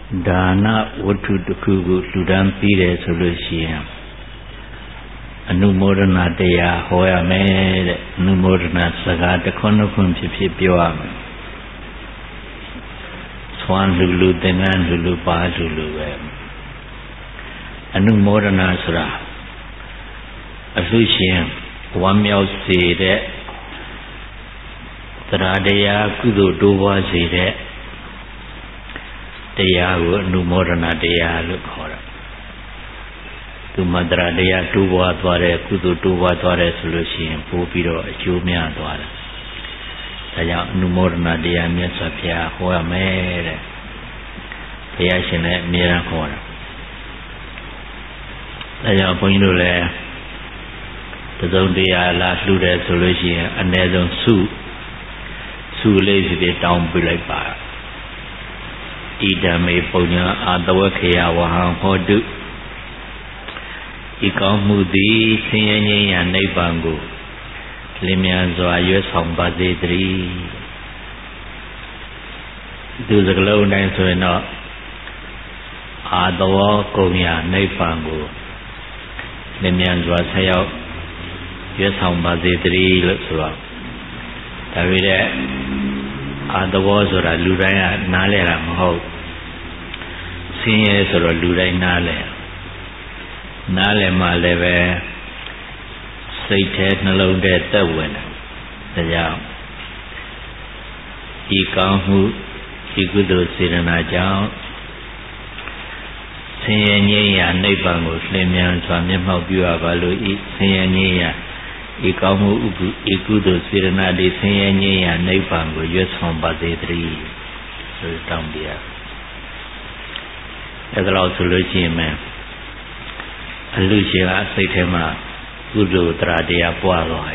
ဒါနဝတ္ထုတစ်ခုကိုလှူဒန်းပေးတယ်ဆိုလို့ရှိရင်အနုမောဒနာတရားဟောရမယ်တဲ့အနုမောဒနာစကားတစ်ခွန်းတစ်ခွန်းဖြစ်ဖြစ်ပြောရမယ်သွမ်းလူသင်္ကန်းလူပါလူပဲအနုမောဒနာဆိုတာအလှရှင်ဝမ်းမြောက်စေတဲ့တရားတရားကုသိုလ်တိုးပွားစေတဲ့တရားကိုအနုမောဒနာတရားလို့ခေါ်တာသူမတရားတရားတိုးပွားသွားတဲ့ကုသိုလ်တိုးပွားသွားတဲ့ဆိုလို့ရှိရင်ပို့ပြီးတော့အကျိုးများသွားတယ်ဒါကြောင့်အနုမောဒနာတရားမြတ်စွာဘုရားဟောရမယ်တဲ့ဘုရားရှင်လည်းအမြဲတမ်းဟောတာဒါကြောင့်ဘုန်းကြီးတို့လည်းတစုံတရာလာလှူတယ်ဆိုလို့ရှိရင်အ ਨੇ ဆုံးစုလေးဖြစ်တောင်းပြလိုက်ပါဣဒံမေပုညအာတဝခေယဝဟံဟောတုဤကောင်းမှုသည်ဆင်းရဲငြိမ်းရာနိဗ္ဗာန်ကိုလင်းမြန်စွာရွတ်ဆောင်ပါစေတည်းဒီစကလုံးတိုင်းဆိုရင်တော့အာတဝကုန်ရာနိဗ္ဗာန်ကိုလင်းမြန်စွာဆက်ရောက်ရွတ်ဆောင်ပါစေတည်းလို့ဆိုတော့ဒါပေမဲ့အာတဝဆိုတာလူတိုင်းကနားလဲတာမဟုတ်ဆင်းရဲဆိုတော့လူတိုင်းနားလဲမှလည်းပဲစိတ်ထဲနှလုံးထဲတက်ဝင်တယ်ဒါကြောင့်ဒီကောင်းမှုဒီကုသိုလ်စေတနာကြောင့်ဆင်းရဲငြိမ်းရာနိဗ္ဗာန်ကိုလင်းမြန်စွာမျက်မှောက်ပြုရပါလို့ဤဆင်းရဲငြိမ်းရာဤကောင်းမှုဤကုသိုလ်စေတနာဒီဆင်းရဲငြိမ်းရာနိဗ္ဗာန်ကိုရွတ်ဆောင်ပါစေတည်းဆိုတောင်းပြရအဲ့ဒါလို့ဆိုလို့ရှိရင်အလူရှင်ကစိတ်ထဲမှာကုသိုလ်တရားပွားသွား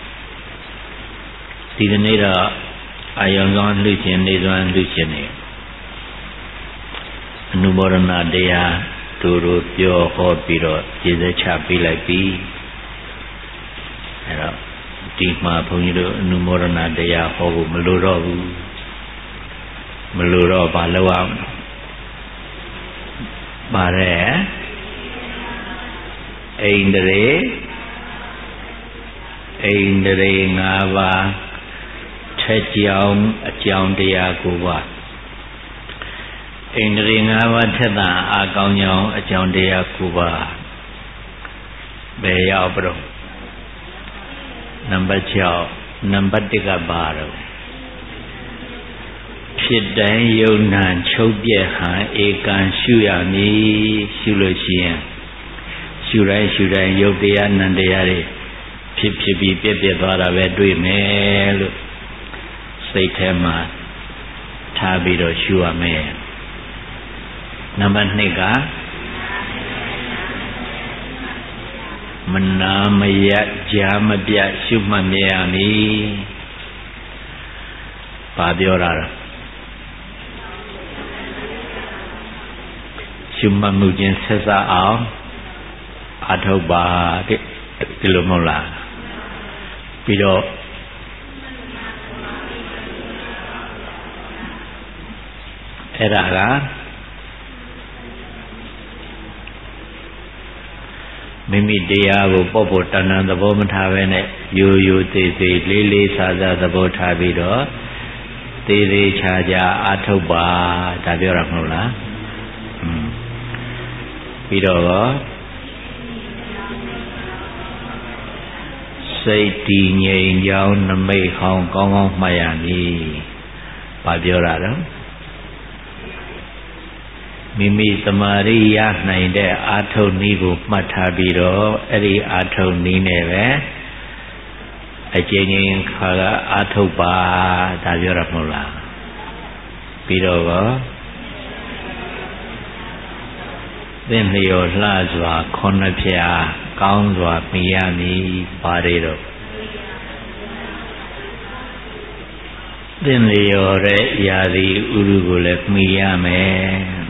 ပြီဒီနေ့တော့အာယုံဆောင်လူရှင်နေစွမ်းလူရှင်နေအနုမောဒနာတရားတို့ပြောဟောပြီးတော့ကျေစချပေးလိုက်ပြီအဲ့တော့ဒီမှာဘုန်းကြီးတို့အနုမောဒနာတရားဟောဖို့မလိုတော့ဘူးမလိုတော့ဘာလို့အောင်ပါတယ်အိန္ဒြေ၅ပါးထက်ကြောင်အကြောင်းတရားကိုပါအိန္ဒြေ၅ပါးထက်တာအာကောင်းကြောင်းအကြောင်းတရားကိုပါဘယ်ရောက်ပြတော့နံပါတ်6နံပါတ်1ကပါတော့ဖြစ်တိုင်းယုံနာချုပ်ပြက်ဟံဧကံရှုရမည်ရှုလို့ရှိရင်ရှုတိုင်းယုတ်တရားနံတရားတွေဖြစ်ပြီးပြက်သွားတာပဲတွေ့မယ်လို့စိတ်ထဲမှာထားပြီးတော့ရှုရမယ်နံပါတ်2ကမနာမယကြာမပြရှုမှတ်မြဲရမည်ဘာပြောတာလဲရှုမှတ်မှုချင်းဆက်စပ်အောင်အထောက်ပါတဲ့ဒီလိုမဟုတ်လားပြီးတော့အဲ့ဒါကမိမိတရားကိုပေါ့တန်သဘောမထားဘဲနဲ့ရိုးသေးလေးစားသဘောထားပြီးတော့သေးချာအထောက်ပါဒါပြောတာမဟုတ်လားပြီးတော့စိတ်တည်ငြိမ်ကြောင်းနမိတ်ဟောင်းကောင်းမှတ်ရမည်။ဘာပြောတာလဲ။မိမိသမာဓိရနိုင်တဲ့အာထုံနည်းကိုမှတ်ထားပြီးတော့အဲ့ဒီအာထုံနည်းနဲ့ပဲအကျဉ်းချင်းခါကအာထုပါဒါပြောတာမဟုတ်လား။ပြီးတော့သင်လျော်လှစွာခုနှစ်ဖြာကောင်းစွာမိရမည်ပါလေတော့သင်လျော်တဲ့ရာသီဥတုကိုလည်းမိရမယ်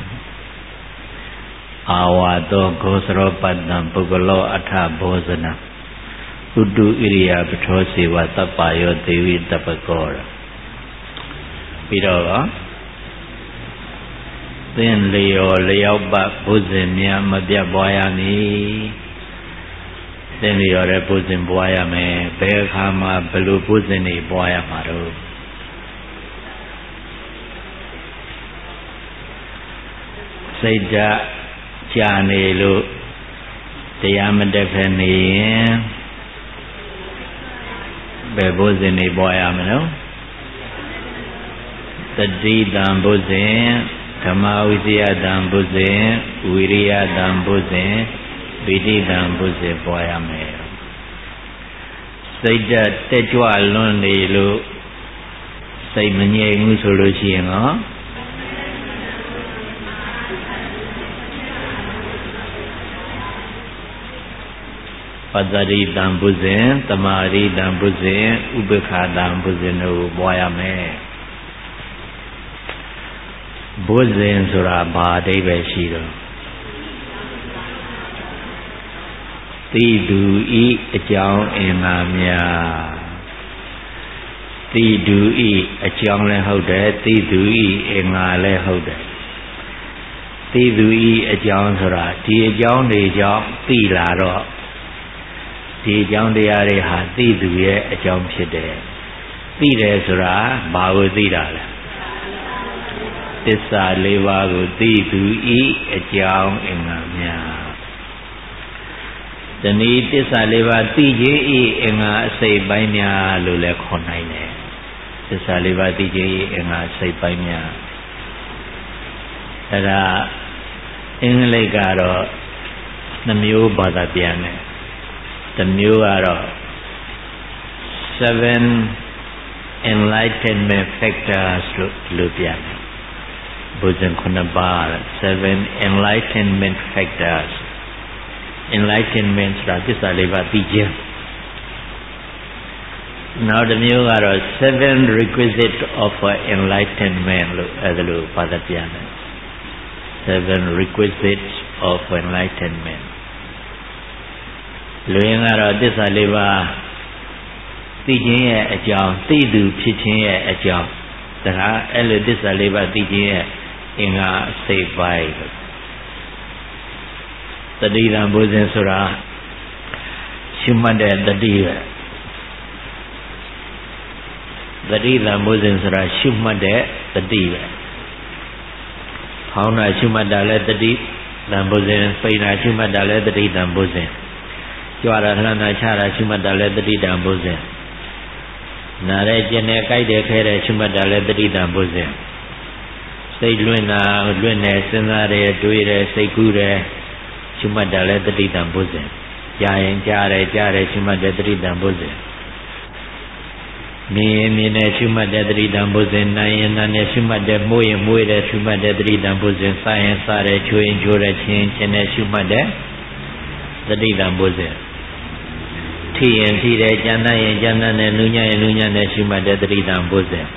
အာဝါသောဂောစရောပတ္တံပုဂ္ဂလောအထဘောဇနဥတုဣရိယာပထောစေဝသဗ္ဗယောဒေဝိတပ္ပကောပြီးတော့သင်လျော်လျောက်ပတ်ဘုဇင်များမပြတ်ပွားရမည်သင်လျော်တဲ့ဘုဇင်ပွားရမယ်ဘယ်အခါမှာဘယ်လိုဘုဇင်တွေပွားရမှာတော့စိတ်ဓာတ်ကြာနေလို့တရားမတက်ဖက်နေရင်ဘယ်ဘုဇင်တွေပွားရမလို့တတိတံဘုဇင်ဓမ္မဝိဇယတံဘုဇင်ဝိရိယတံဘုဇင်ပီတိတံဘုဇင်ပွားရမယ်စိတ်ဓာတ်တက်ကြွလွန်းနေလို့စိတ်မငြိမ်ဘူးဆိုလို့ရှိရင်ဟောပတ္တိတံဘုဇင်သမာဓိတံဘုဇင်ဥပ္ပခာတံဘုဇင်တို့ပွားရမယ်ဘုဇင်ဆိုတာဘာအဓိပ္ပာယ်ရှိတော့သိသူဤအကြောင်းအင်္ဂါများသိသူဤအကြောင်းလည်းဟုတ်တယ်သိသူဤအင်္ဂါလည်းဟုတ်တယ်သိသူဤအကြောင်းဆိုတာဒီအကြောင်းတွေကြောင့်သိလာတော့ဒီအကြောင်းတရားတွေဟာသိသူရဲ့အကြောင်းဖြစ်တယ်သိတယ်ဆိုတာဘာကိုသိတာလဲသစ္စာလေးပါးကိုသိသူဤအကြောင်းအင်္ဂါများတနည်းသစ္စာလေးပါးသိခြင်းဤအင်္ဂါအစိတ်ပိုင်းများလို့လည်းခေါ်နိုင်တယ်သစ္စာလေးပါးသိခြင်းဤအင်္ဂါအစိတ်ပိုင်းများအဲဒါအင်္ဂလိပ်ကတော့နှမျိုးဘာသာပြန်တယ်တစ်မျိုးကတော့ seven enlightenment factors လို့ပြန်တယ်ဘုဇင်9ပါး seven enlightenment factors enlightenment ဆိုတာသစ္စာလေးပါးသိခြင်းနောက်တစ်မျိုးကတော့ seven requisites of enlightenment လို့အဲ့ဒါလိုဘာသာပြန်တယ် seven requisites of enlightenment လူရင်းကတော့သစ္စာလေးပါးသိခြင်းရဲ့အကြောင်းသိသူဖြစ်ခြင်းရဲ့အကြောင်းဒါကအဲ့လိုသစ္စာလေးပါးသိခြင်းရဲ့အင်္ဂါအစိတ်ပိုင်းတတိတံဘုဇင်ဆိုတာရှုမှတ်တဲ့တတိပဲတတိတံဘုဇင်ဆိုတာရှုမှတ်တဲ့တတိပဲဖောင်းတာရှုမှတ်တာလည်းတတိတံဘုဇင်ပိန်တာရှုမှတ်တာလည်းတတိတံဘုဇင်ကြွားတာလှမ်းတာချတာရှုမှတ်တာလည်းတတိတံဘုဇင်နားရဲကျင်တယ်ကြိုက်တယ်ခဲတယ်ရှုမှတ်တာလည်းတတိတံဘုဇင်စိတ်လွင့်တာလွင့်တယ်စဉ်းစားတယ်တွေးတယ်စိတ်ကူးတယ်ရှုမှတ်တာလည်းတတိတံဘုဇင်ကြားရင်ကြားတယ်ရှုမှတ်တဲ့တတိတံဘုဇင်မြင်ရင်မြင်တယ်ရှုမှတ်တဲ့တတိတံဘုဇင်နားရင်နားတယ်ရှုမှတ်တဲ့မှုရင်မှုတယ်ရှုမှတ်တဲ့တတိတံဘုဇင်စားရင်စားတယ်ချိုးရင်ချိုးတယ်ချင်းချင်းနဲ့ရှုမှတ်တဲ့တတိတံဘုဇင်ထိရင်ထိတယ်ကြမ်းတမ်းရင်ကြမ်းတမ်းတယ်နူးညံ့ရင်နူးညံ့တယ်ရှုမှတ်တဲ့တတိတံဘုဇင်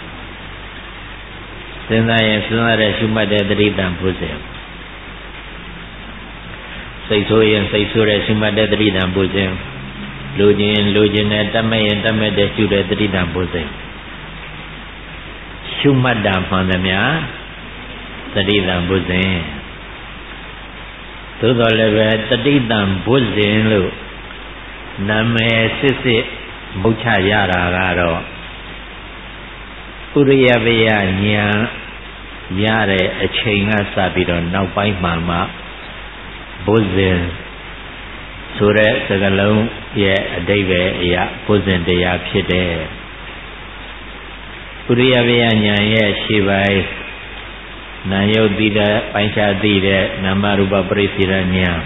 စဉ်းစားရင်စဉ်းစားတဲ့ရှုမှတ်တဲ့တတိတံဘုဇင်စိတ်ဆိုးရင်စိတ်ဆိုးတဲ့ရှုမှတ်တဲ့တတိတံဘုဇင်လိုချင်လိုချင်တဲ့တတ်မဲ့ရင်တတ်မဲ့တဲ့ရှုတဲ့တတိတံဘုဇင်ရှုမှတ်တာမှန်သမျှတတိတံဘုဇင်သို့တော်လည်းပဲတတိတံဘုဇင်လို့နာမည်စစ်စစ်မုတ်ချရတာကတော့ဥရိယပယဉာဏ်ရတဲ့အချိန်ကစပြီးတော့နောက်ပိုင်းမှဘုဇင်ဆိုတဲ့စကားလုံးရဲ့အဓိပ္ပာယ်အရဘုဇင်တရားဖြစ်တယ်ဥရိယပယဉာဏ်ရဲ့ရှေ့ပိုင်းနာယုတ်သိတဲ့ပိုင်းခြားသိတဲ့နာမရူပပရိစ္ဆေရဉာဏ်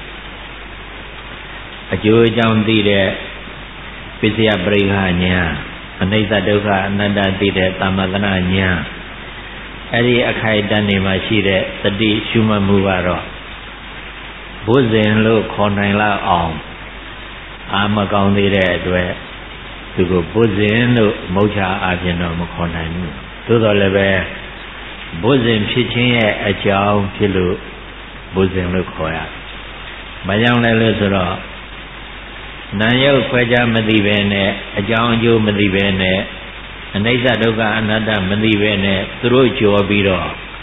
အကျိုးအကြောင်းသိတဲ့ပစ္စယပရိက္ခဉာဏ်အနိစ္စဒုက္ခအနတ္တသိတဲ့သမ္မသနာဉာဏ်အဲ့ဒီအခိုက်အတန့်တွေမှာရှိတဲ့တတိရှုမှတ်မှုကတော့ဘုဇင်လို့ခေါ်နိုင်လောက်အောင်အာမကောင်းသေးတဲ့အတွက်သူကဘုဇင်လို့မုတ်ချအပြင်တော့မခေါ်နိုင်ဘူးသို့တော်လည်းပဲဘုဇင်ဖြစ်ခြင်းရဲ့အကြောင်းဖြစ်လို့ဘုဇင်လို့ခေါ်ရတယ်။ဘာကြောင့်လဲလို့ဆိုတော့နာယုတ်ခွဲခြားမသိပဲနဲ့အကြောင်းအကျိုးမသိပဲနဲ့အနိစ္စဒုက္ခအနတ္တမသိပဲနဲ့သူတို့ကြော်ပြီးတော့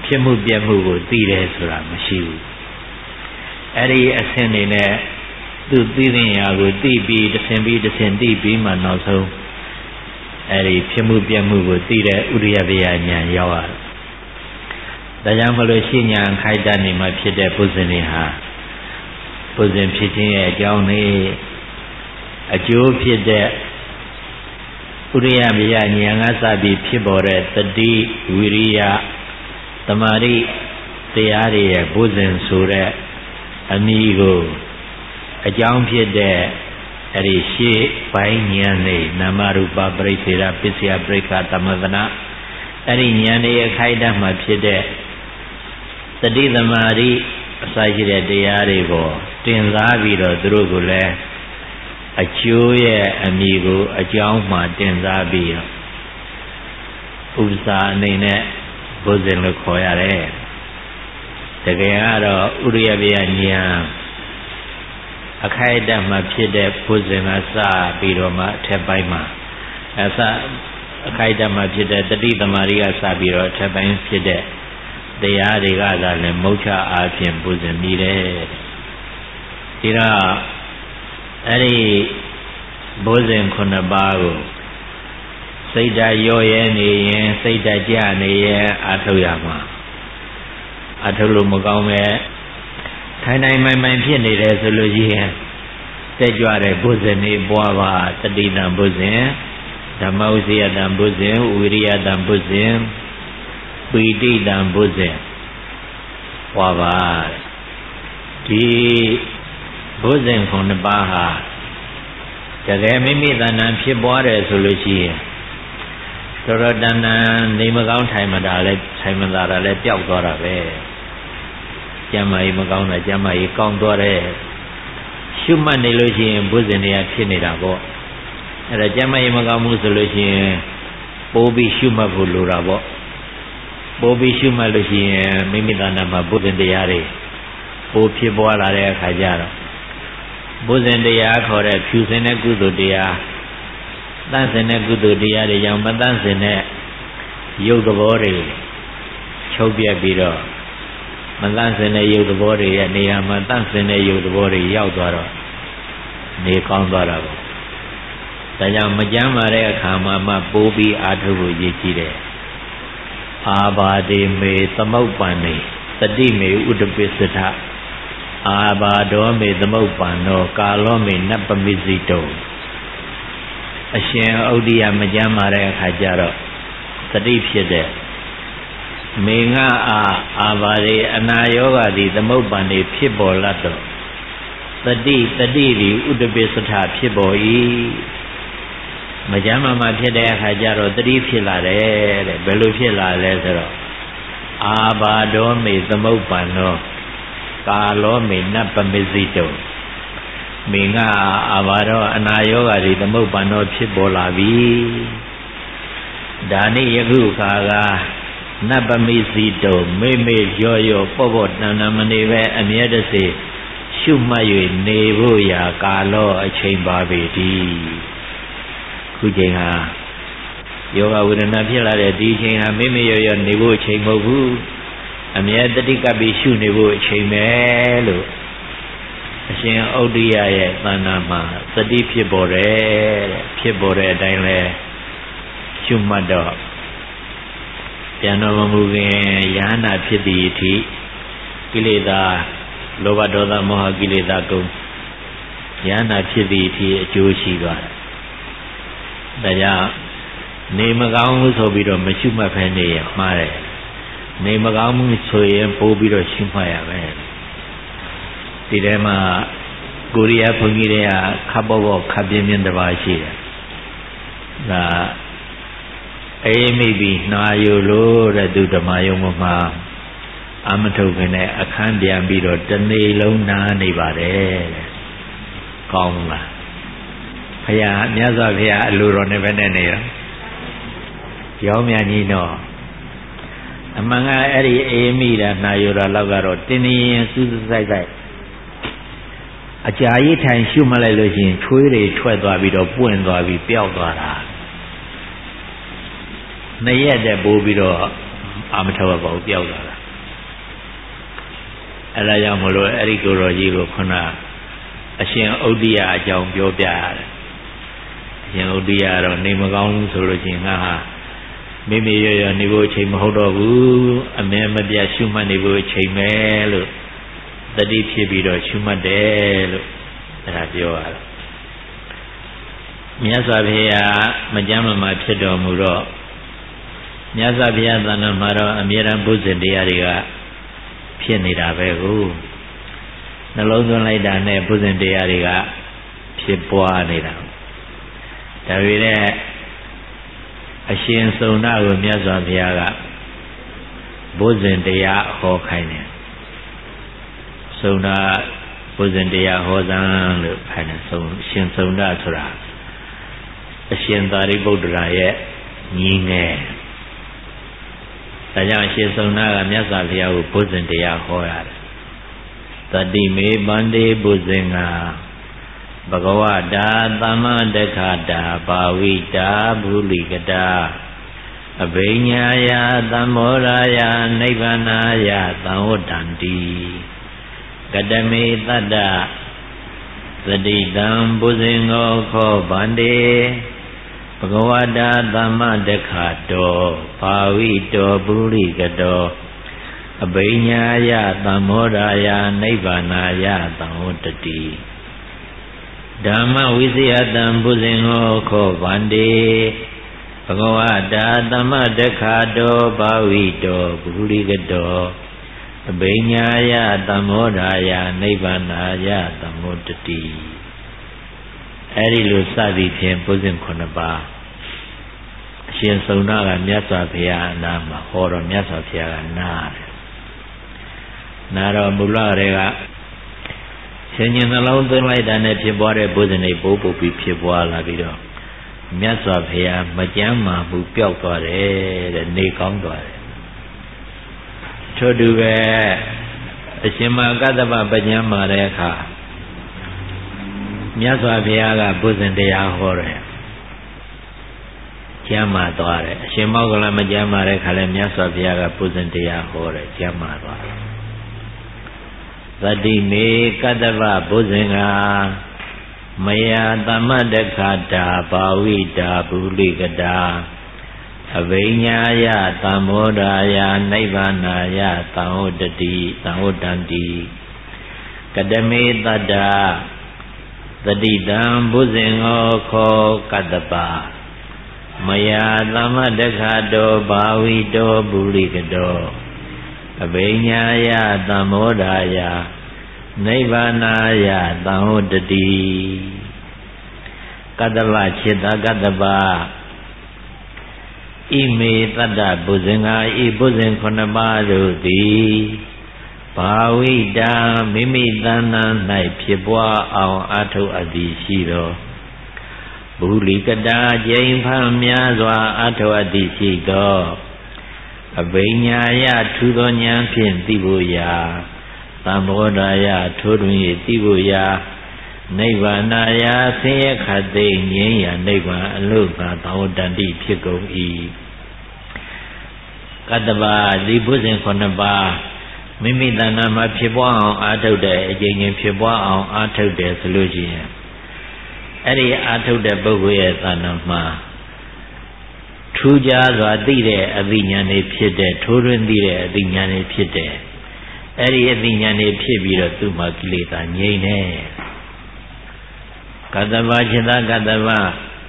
ဖြစ်မှုပြက်မှုကိုသိတယ်ဆိုတာမရှိဘူးအဲ့ဒီအဆင့်နေနဲ့သူသိတဲ့ရာကိုသိပြီးတစ်ဆင့်ပြီးတစ်ဆင့်သိပြီးမှနောက်ဆုံးအဲ့ဒီဖြစ်မှုပြက်မှုကိုသိတဲ့ဥရိယပယဉာဏ်ရောက်ရတယ်ဒါကြောင့်မလို့ရှင်းညာခိုက်တတ်နေမှဖြစ်တဲ့ပုဇဉ်တွေဟာပုဇဉ်ဖြစ်ခြင်းရဲ့အကြောင်းနဲ့အကျိုးဖြစ်တဲ့ဥရိယပယဉာဏ်ကစပြီးဖြစ်ပေါ်တဲ့တတိဝိရိယသမာဓိတရားတွေရဲ့ပုဇဉ်ဆိုတဲ့အနည်းကိုအကြောင်းဖြစ်တဲ့အဲ့ဒီရှေ့ပိုင်းဉာဏ်နဲ့နာမရူပပရိစ္ဆေရပစ္စယပရိက္ခသမသနာအဲ့ဒီဉာဏ်ရဲ့ခိုက်တတ်မှဖြစ်တဲ့တတိသမာဓိအစရှိတဲ့တရားတွေကိုတင်စားပြီးတော့သူတို့ကိုလည်းအကျိုးရဲ့အမည်ကိုအကြောင်းမှတင်စားပြီးတော့ဥပ္ပစာအနေနဲ့ဘုဇင်လို့ခေါ်ရတယ်တကယ်ကတော့ဥရိယပယဉာဏ်အခိုက်အတန့်မှဖြစ်တဲ့ဘုဇင်ကစပြီးတော့မှအထက်ပိုင်းမှာအခိုက်အတန့်မှဖြစ်တဲ့တတိသမารိကစပြီးတော့အထက်ပိုင်းဖြစ်တဲ့တရားတွေကသာလည်းမုတ်ချအားဖြင့်ဘုဇင်မိတယ်ဒီတော့အဲ့ဒီဘုဇင်9ပါးကိုစိတ်ဓာတ်ရော့ရဲနေရင်စိတ်ဓာတ်ကြနေရင်အာထုတ်ရမှာအာထုတ်လို့မကောင်းပဲထိုင်ထိုင်မိုင်မိုင်ဖြစ်နေတယ်ဆိုလို့ရှိရင်တက်ကြွတဲ့ဘုဇင်တွေပွားပါတတိတံဘုဇင်ဓမ္မဥစ္စယတံဘုဇင်ဝိရိယတံဘုဇင်ပီတိတံဘုဇင်ပွားပါဒီဘုဇင်9ပါးဟာတကယ်မိမိတဏ္ဍာဖြစ်ပွားတယ်ဆိုလို့ရှိရင်တော်တော်တဏ္ဍာနေမကောင်းထိုင်မတာလဲထိုင်မသာတာလဲပျောက်သွားတာပဲကျမ်းမာရေးမကောင်းတာကျမ်းမာရေးကောင်းသွားတယ်ရှုမှတ်နေလို့ရှိရင်ဘုဇင်တွေကဖြစ်နေတာပေါ့အဲ့ဒါကျမ်းမာရေးမကောင်းဘူးဆိုလို့ရှိရင်ပိုးပြီးရှုမှတ်ဖို့လိုတာပေါ့ပိုးပြီးရှုမှတ်လို့ရှိရင်မိမိတဏ္ဍာမှာဘုဇင်တရားတွေပိုးဖြစ်ပွားလာတဲ့အခါကျတော့ဘုဇင်တရားခေါ်တဲ့ဖြူစင်တဲ့ကုသိုလ်တရားတန့်စင်တဲ့ကုသိုလ်တရားတွေကြောင့်မတန့်စင်တဲ့ရုပ်သဘောတွေချုပ်ပြက်ပြီးတော့မတန့်စင်တဲ့ရုပ်သဘောတွေရဲ့နေရာမှာတန့်စင်တဲ့ရုပ်သဘောတွေရောက်သွားတော့နေကောင်းသွားတာပေါ့ဒါကြောင့်မကြမ်းပါတဲ့အခါမှာမှပိုးပြီးအာထုဖို့ရည်ကြည်တယ်အာဘာဒေမေသမုပ္ပန္နေတတိမေဥဒပိစထအာဘာဒောမေသမုပ္ပန္နောကာလောမေနပမိစိတောအရှင်ဩဒိယမကြမ်းပါတဲ့အခါကျတော့တတိဖြစ်တဲ့မေငါအာဘာရေအနာယောဂသည်သမုပ္ပန္နေဖြစ်ပေါ်လာတော့တတိသည်ဥဒပိစထဖြစ်ပေါ်၏မကြမ်းမှဖြစ်တဲ့အခါကျတော့တတိဖြစ်လာတယ်တဲ့ဘယ်လိုဖြစ်လာလဲဆိုတော့အာဘာဒောမေသမုပ္ပန္နောကာလောမေနပမိစိတောမေငါအာဘာဒောအနာယောဂသည်သမုပ္ပန္နောဖြစ်ပေါ်လာပြီဒါနဲ့ယခုခါကနပမိစိတောမေမေရောရောပေါ့ပေါ့တန်တမနေပဲအမြဲတစေရှုမှတ်၍နေဖို့ရာကာလောအချိန်ပါပေသည်ခုချိန်ဟာယောဂဝေဒနာဖြစ်လာတဲ့ဒီအချိန်ဟာမေမေရောရောနေဖို့အချိန်မဟုတ်ဘူးအမြဲတတိကပ်ပြီးရှုနေဖို့အချိန်ပဲလို့အရှင်ဩဒိယရဲ့သဏ္ဍာန်မှာသတိဖြစ်ပေါ်တယ်တဲ့ဖြစ်ပေါ်တဲ့အတိုင်းလဲရှုမှတ်တော့ပြန်တော်မူခင်ယဟနာဖြစ်သည့်အထိကိလေသာလောဘဒေါသမောဟကိလေသာကုန်ယဟနာဖြစ်သည့်အထိအကျိုးရှိသွားတယ်ဒါကြောင့်နေမကောင်းဘူးဆိုပြီးတော့မရှုမှတ်ဖဲနေရမှားတယ်နေမကောင်းဘူးဆိုရင်ပိုးပြီးတော့ရှုမှတ်ရမယ်ဒီထဲမှာကိုရီးယားဘုန်းကြီးတွေကခပ်ပေါ်ပေါ်ခပ်ပြင်းပြင်းတစ်ပါးရှိတယ်ဒါအေးမိပြီးနှာယူလို့တဲ့သူဓမ္မယုံမှာအမထုတ်ခင်နဲ့အခန်းပြန်ပြီးတော့တနေ့လုံးနားနေပါတယ်တဲ့ကောင်းလားဖရာမြတ်စွာဘုရားအလိုတော်နဲ့ပဲနဲ့နေရောင်းမြကြီးတော့အမှန်ကအဲ့ဒီအေးမိတာနှာယူတာလောက်ကတော့တင်းတင်းရင်စူးစူးဆိုင်ဆိုင်အကြာကြီးထိုင်ရှုမှတ်လိုက်လို့ရှိရင်ချွေးတွေထွက်သွားပြီးတော့ပွင့်သွားပြီးပျောက်သွားတာနှစ်ရက်တည်းပိုးပြီးတော့ Amateur about Yoga. Alayamolo, Ericoro, Yirokona, Ashen Odia, Jong Yobia, Ashen Odia, or Namagon, Sorojina, Mimi, Nivo Chimodo, a member of the Shuma Nivo Chimel, the deep Shibido, Shuma Del, Rabioa. Miasabia, Majama, my Pedo Muro, Miasabia, Danamaro, Amira Buzin, the area. Pianida Vegu Nalonzo Lida Ne Buzin de Ariga Pipoanida Davide Ashin Sona Miaza Viaga Buzin de Ya Hokaine Sona Buzin de Ya Hozan Panason Shin Sona Tura Ashin Dari Bodra yet Nine Tajang Sona Miasa Via Buzin de Yahoya Tadi me Bande Buzinga Bhagavada Dhamma Dekada Bhavita Bhuligada Abhinyaya Dhammoraya Nibbanaya Dhamodanti Gadame Tada Tadidam Buzingo Ko Bande Bhagavada Dhamma Dekado Bhavito Bhuligado Abhinyaya Dhammoraya Nibbanaya Dhamodati Dhamma Visayadam Buzingo Ko Bande Bhagavada Dhamma Dekado Bhavito Bhuligado Abhinyaya Dhammoraya Nibbanaya Dhamodati Erilu Sadi Pien Buzin Konaba Shin Sonaga Miasa Pia Nama Horo Miasa Pia Nar Nara Mula Rega Shin alone the light and a Pibore Buzin a Bobo Pibua Labido Miasa Pia Majama Bupiotore the Nekongore Choduve Shima Gadaba Banyama Reka Miaswa Viaga Buzin de Yahore Jama Dore, Shimogala Majama Kale Miaswa Viaga Buzin de Yahore, Jama Dore. Tadi me Kadava Buzinga Maya Dhamma Dekada Bhavita Bhuligada Abhinyaya Dhammoraya Nibbanaya Dhamodanti Kadame Tada Tadidam Buzingo Ko Kadapa Maya Dhamma Dekado Bhavito Bhuligado Abhinyaya Dhammoraya Nibbanaya Dhamodanti Kadapa Chitta Kadapa Ime Tada Buzinga I Buzin Konabadu Di Bhavita Mimidana Nai Pibwa Ao Ato Adishiro Bhuligada Jaimpa Myazwa Ato Adishiro Abhinyaya Tudonyan Pin Tibuya Dhammoraya Tudunye Tibuya Nibbanaya Seyakade Nyaya Nibban Aluka Dhamodanti Phikong I Kadaba Di Buzin Konaba Mimi Dana Ma Pibwa Ato De Jing Pibwa Ato De Solution Eri Ato De Boguya Dana Tuja Zadire Avinyane Pide Turun Dire Avinyane Pide Eri Avinyane Pibira Tuma Kilita Nyene Kadava Chita Kadava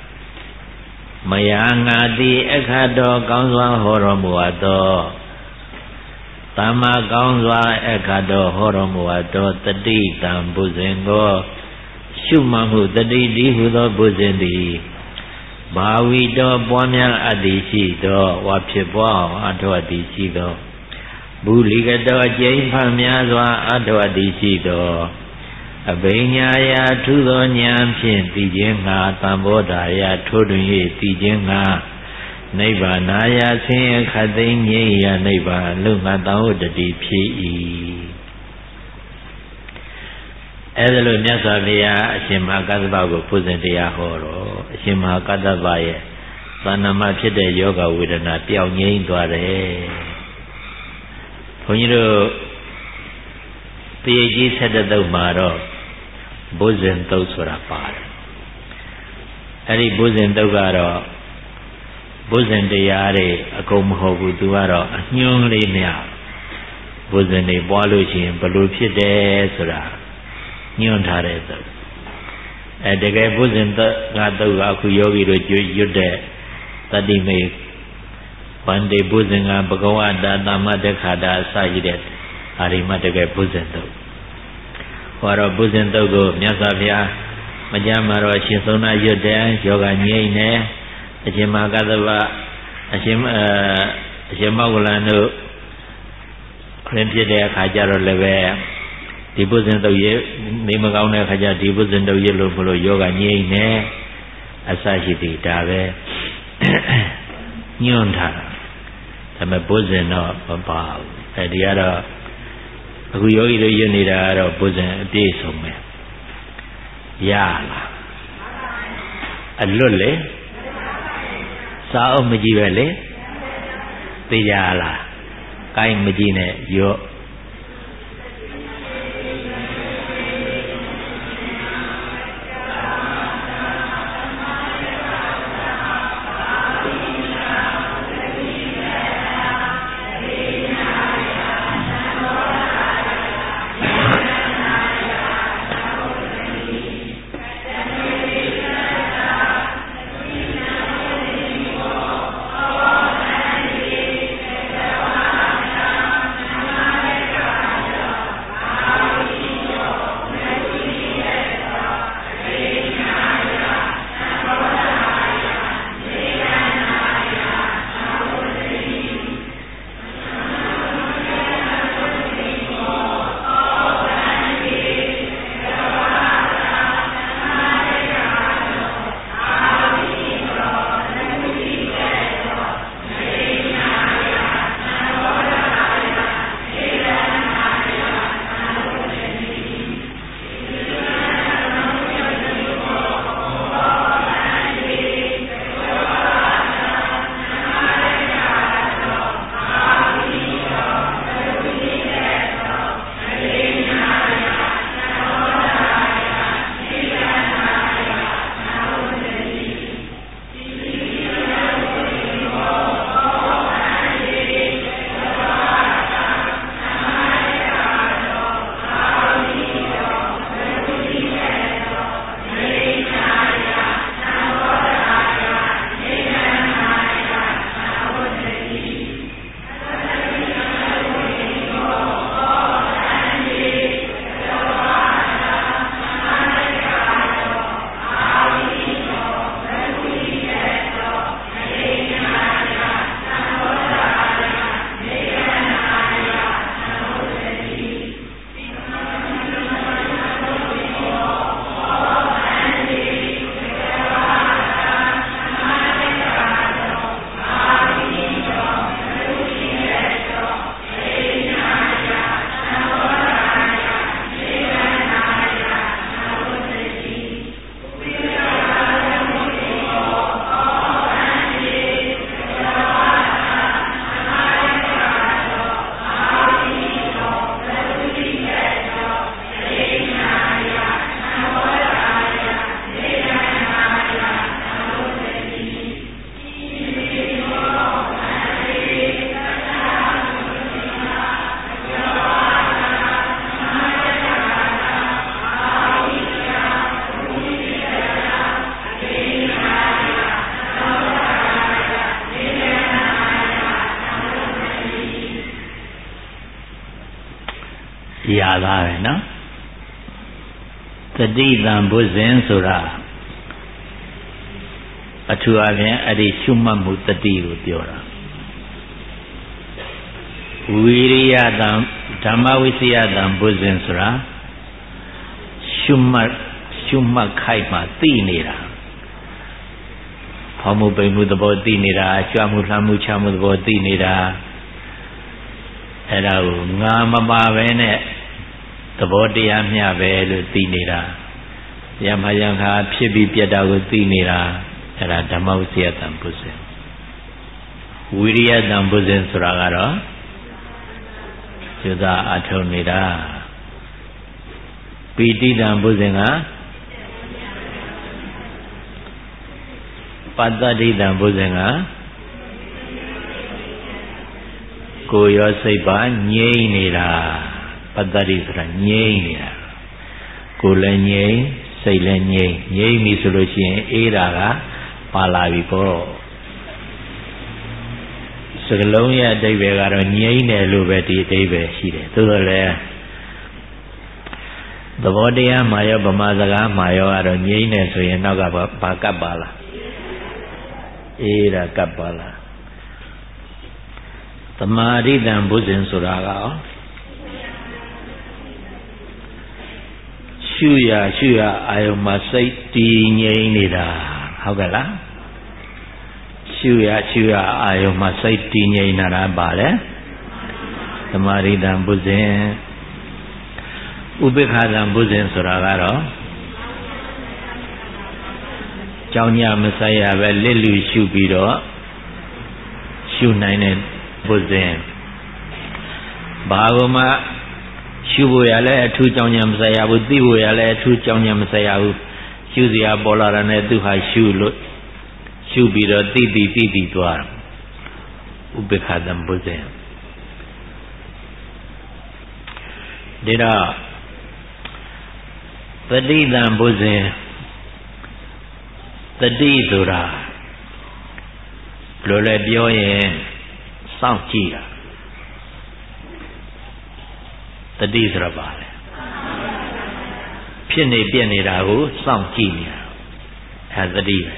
Mayangadi Ekado Kanswa Horomuato Tama Kanswa Ekado Horomuato Tadi Tam Buzingo Shumamu Tadi Dihudo Buzindi Bhavito Pwamya Adishi Do Wapibwa Ato Adishi Do Bhuligado Jaimpa Myazwa Ato Adishi Do Abhinyaya Tudo Nyan Pin Tijinga Dhambodaya Tudunye Tijinga Nibbanaya Seyakade Nibba Lunga Dhamodanti Phi Edelo Nyasa Via Ashima Kadava Go Buzin de Yahoro Ashima Kadava Ye Sanama Phide Yoga Vedana Pyaung Ngaiñ Twaတယ်ဘုန်းကြီးတို့တရေကြီးဆက်တဲ့တုပ်မှာတော့ဘုဇင်တုပ်ဆိုတာပါတယ်အဲ့ဒီဘုဇင်တုပ်ကတော့ဘုဇင်တရားတွေအကုန်မဟုတ်ဘူးသူကတော့အညွှန်းလေးများဘုဇင်တွေပွားလို့ရှိရင်ဘလို့ဖြစ်တယ်ဆိုတာညွှန်းထားတဲ့တုပ်တကယ်ဘုဇင်တုပ်ကအခုယောဂီတို့ရွတ်တဲ့တတိမေဗန္တိဘုဇင်ကဘဂဝတာသမ္မတက္ခတာအစရှိတဲ့အာရိမတကယ်ဘုဇင်တုပ်ဟောတော့ဘုဇင်တုပ်ကိုမြတ်စွာဘုရားမကြမ်းမှာတော့ရှင်သုံးနာရွတ်တယ်ယောဂငြိမ့်နေအရှင်မကသဗ္ဗအရှင်မောဂလန်တို့ခရင်ဖြစ်တဲ့အခါကျတော့လည်းပဲဒီဘုဇင်တုပ်ရေနေမကောင်းတဲ့အခါကျဒီဘုဇင်တုပ်ရေလို့မလို့ယောဂငြိမ့်နေအစရှိသည်ဒါပဲညွှန်းထားဒါပေမဲ့ဘုဇင်တော့မပါဘူးအဲဒီကတော့အခုယောဂီတို့ရွတ်နေတာကတော့ဘုဇင်အပြည့်စုံပဲရလားအလွတ်လေစာအုပ်မကြည့်ပဲလေသိကြလားကိုင်းမကြည့်နဲ့ရော့ရသားပဲနော်တတိတံဘုဇင်ဆိုတာအထူးအဖြင့်အဲ့ဒီရှုမှတ်မှုတတိကိုပြောတာဝိရိယတံဓမ္မဝိစီယတံဘုဇင်ဆိုတာရှုမှတ်ခိုက်မှသိနေတာဖော်မှုပိန်မှုသဘောသိနေတာကြွမှုလှမ်းမှုချမှုသဘောသိနေတာအဲ့ဒါကိုငါမပါပဲနဲ့သဘောတရားမျှပဲလို့သိနေတာယမယံခါဖြစ်ပြီးပြတ်တာကိုသိနေတာအဲ့ဒါဓမ္မဝိစီယတံဘုဇင်ဝိရိယတံဘုဇင်ဆိုတာကတော့ Sudha Athonida Pitita Buzinga Patadita Buzinga Koyo Saipa Nyenira Patadi Sra Nyenira Kule Nyen Saile Nyen Nyen Misolution Eraga Palavipo Sagalonia Devegaro Nyen Lubeti Deve Shide Tudole The Vodia Maya Bamazaga Mayo Aro Nyen so Yenaga Bakabala Era Kapala Tamari dan Buzin Suraga Shuya Ayomasai Tinyenida Hogala Shuya Ayomasai Tinyenara Bale Tamari dan Buzin Ubekha dan Buzin Suragaro Jaunya Messiah Lilu Shubiro Shu Nine Buzin Bagoma Shuboyale, two Jaunya Messiah, Diboyale, two Jaunya Messiah, Shuzia Bola and Duha Shubiro, Didi Dwar Ubekadam Buzin. Dida the Didan Buzin, the Didura Lole Bioye. Sound Chia the Disrabale Pinny Bieni Rahu, Sound Chia as the deer.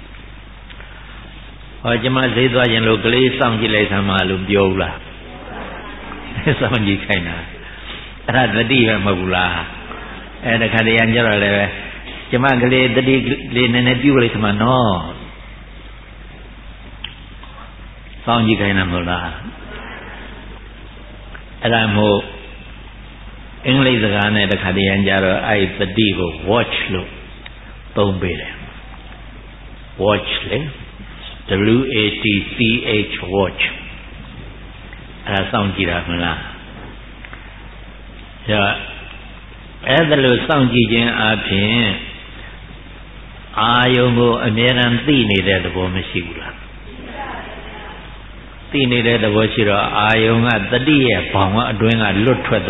Ojama Zedwa and locally, Sound Gilesa Malum Biola Sound Gikaina Rad the deer Mabula and the Kadian General Jamagale the Lin and a Dualismano. Sound Gikaina Mula Adamo English the Gana the Kadian Jaro I the Digo watch look don't be there watch WATCH watch Sound Gira Mula as the little Sound Gijin Apin Ayongo American Tini there the Bomashigula Tini the Boshiro, Ayonga, the deer, Pama, doing a lot to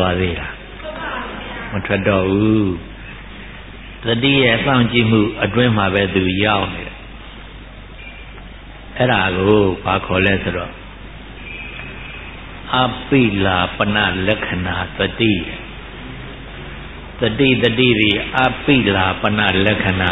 the deer found Jimu, a dream of it to yawn. Erago, Pacolesro Apila Pana Lekana, the deer, Apila Pana Lekana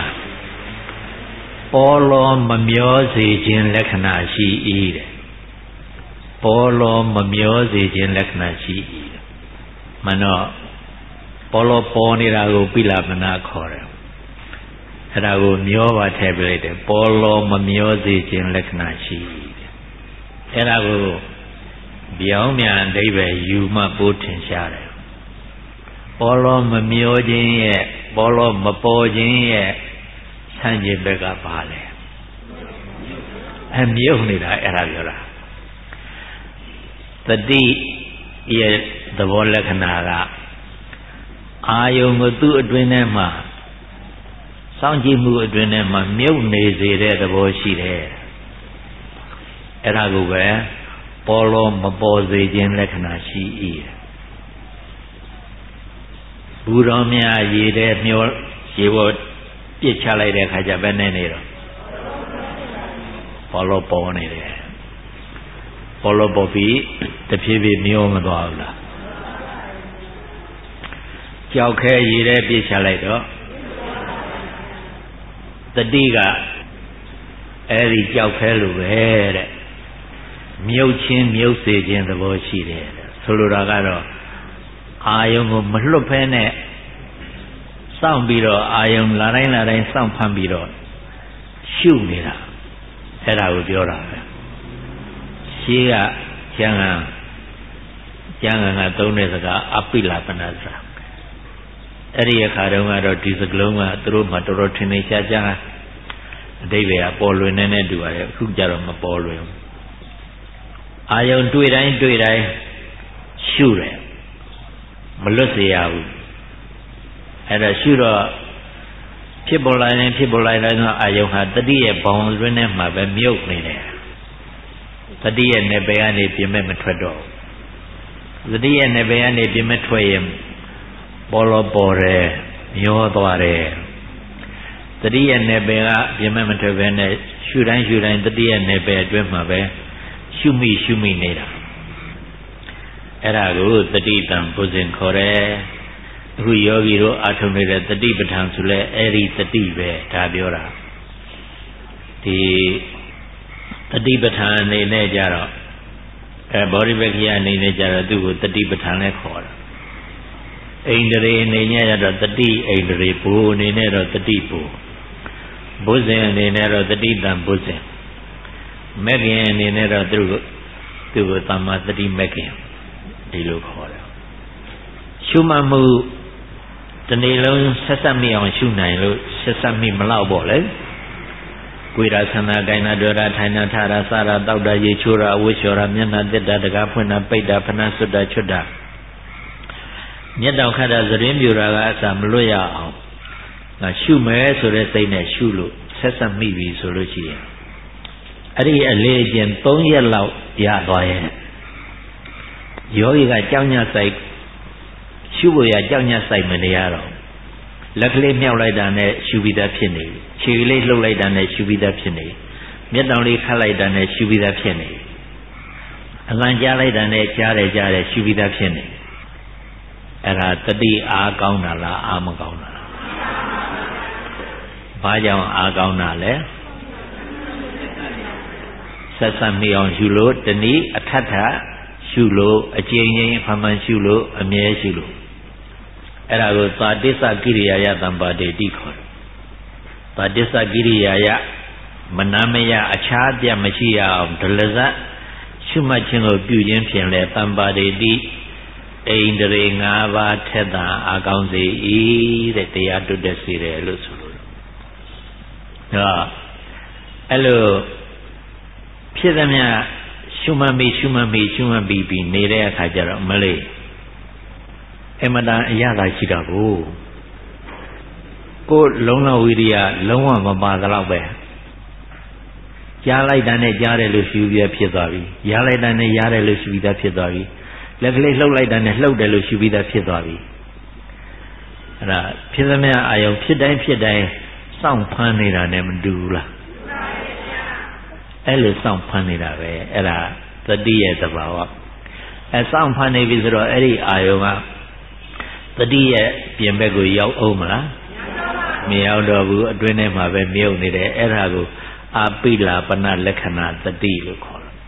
Polo Mamiosi Jin Lekana, she eat. Polo Mamiosi Jin Leknashi Mano Polo Poni Rago Pilapana Kore Rago Miova tabulated Polo Mamiosi Jin Leknashi Erago Biomia and David Yuma Putin Share Polo Mamiojin Polo Mapojin Sanji Bega Pale and Mionida Eragora The D is the Volacanaga. Ayongu Adrenema Sanjimu Adrenema, Mune the Boshi there. Erago Polo Mabozi Jin Lekanashi E. Buromia Yede Mule, she would Pichale de Kajabanero. Polo Pony there. Polo Bobby, the PV Miomagala. Jauke Yere Bishaledo. The Diga Eri Jaukelu Ere Muchin Music in the Boshi there. Soluragaro Ayongo Malupene Sound Biro Ayong Larena Sound Pambiro Shumira Era Udiora. Chia Janga Donesaga Apila Panasa Area Karama Disagloma through Matorotine Chaja David Apollo and Nedua Hujaram Apollo Ayon do it, sure မလွတ်စေရဘူးအဲ့ဒါရှုတော့ဖြစ်ပေါ်လာရင်ဖြစ်ပေါ်လာတဲ့အာယုံဟာတတိရဲ့ဘောင်တွင်းထဲမှာပဲမြုပ်နေတယ်တတိရဲ့နယ်ပယ်ကနေပြင်မဲ့မထွက်တော့တတိရဲ့နယ်ပယ်ကနေပြင်မဲ့ထွက်ရင်ပေါ်လို့ပေါ်တယ်မျောသွားတယ်တတိရဲ့နယ်ပယ်ကပြင်မဲ့မထွက်ဘဲနဲ့ရှုတိုင်းတတိရဲ့နယ်ပယ်အတွင်းမှာပဲရှုမိနေတာအဲ့ဒါကိုတတိတံပုဇဉ်ခေါ်တယ်အခုယောဂီတို့အာထုံနေတဲ့တတိပဋ္ဌာန်ဆိုလဲအဲ့ဒီတတိပဲဒါပြောတာဒီတတိပဋ္ဌာန်အနေနဲ့ကြတော့ဘောဓိပက္ခိယအနေနဲ့ကြတော့သူ့ကိုတတိပဋ္ဌာန်လဲခေါ်တာအိန္ဒြေအနေနဲ့ကြတော့တတိအိန္ဒြေဘူအနေနဲ့တော့တတိဘူဘုဇဉ်အနေနဲ့တော့တတိတံဘုဇဉ်မဂ္ဂင်အနေနဲ့တော့သူ့ကိုသမ္မာတတိမဂ္ဂင်ဒီလိုခေါ်တယ်ရှုမှတ်မှုတနေ့လုံးဆက်ဆက်မိအောင်ရှုနိုင်လို့ဆက်ဆက်မိမလောက်ပေါ့လေကိုယ်ရာဆန္ဒကိုင်းနာတွေ့တာထိုင်နာထတာစတာတောက်တာရေချိုးတာအဝတ်လျှော်တာမျက်နှာတက်တာတကားဖွင့်တာပိတ်တာဖဏဆွတ်တာချွတ်တာမျက်တောင်ခတ်တာသတင်းပြူတာကအစမလွတ်ရအောင်ရှုမယ်ဆိုတဲ့စိတ်နဲ့ရှုလို့ဆက်ဆက်မိပြီဆိုလို့ရှိရင်အဲ့ဒီအလေးအကျင့်3ရက်လောက်ရသွားရင်ယောဂီကကြောက်ညက်ဆိုင်ရှုဖို့ရကြောက်ညက်ဆိုင်မနေရတော့လက်ကလေးမြောက်လိုက်တာနဲ့ရှုပြီးသားဖြစ်နေပြီခြေကလေးလှုပ်လိုက်တာနဲ့ရှုပြီးသားဖြစ်နေမျက်တောင်လေးခတ်လိုက်တာနဲ့ရှုပြီးသားဖြစ်နေအလံကြားလိုက်တာနဲ့ကြားတယ်ရှုပြီးသားဖြစ်နေအဲ့ဒါတတိအားကောင်းတာလားအားမကောင်းတာလားဘာကြောင့်အားကောင်းတာလဲဆက်ဆက်မိအောင်ရှုလို့တနည်းအထက်ထရှုလို့အကျဉ်းချင်းဖမှန်ရှုလို့အမြဲရှုလို့အဲ့ဒါကိုသာတိစ္ဆကိရိယာယတံပါတိတိခေါ်တယ်သာတိစ္ဆကိရိယာယမနာမယအခြားပြမရှိရအောင်ဒလဇတ်ရှုမှတ်ခြင်းကိုပြုခြင်းဖြင့်လေတံပါတိတိအိန္ဒြေ5ပါးထက်သာအာကောင်းစေ၏တဲ့တရားတွတ်တဲ့စေတယ်လို့ဆိုလို့အဲ့လိုဖြစ်သမျှရှုမှတ်ပြီးနေတဲ့အခါကျတော့မလေးအမတန်အရသာရှိတာကိုလုံးလဝိရိယလုံးဝမပါတော့ပဲကြားလိုက်တာနဲ့ကြားတယ်လို့ရှုပြီးဖြစ်သွားပြီရားလိုက်တာနဲ့ရားတယ်လို့ရှုပြီးသားဖြစ်သွားပြီလက်ကလေးလှုပ်လိုက်တာနဲ့လှုပ်တယ်လို့ရှုပြီးသားဖြစ်သွားပြီအဲ့ဒါဖြစ်သမျှအာယုံဖြစ်တိုင်းစောင့်ဖမ်းနေတာနဲ့မတူဘူးလားအဲ့လိုစောင့်ဖမ်းနေတာပဲအဲ့ဒါတတိရဲ့သဘာဝစောင့်ဖမ်းနေပြီဆိုတော့အဲ့ဒီအာယုံကတတိရဲ့ပြင်ဘက်ကိုရောက်အောင်မလားမရောက်တော့ဘူးအတွင်းထဲမှာပဲမြုပ်နေတယ်အဲ့ဒါကိုအာပိလာပနလက္ခဏာတတိလို့ခေါ်တယ်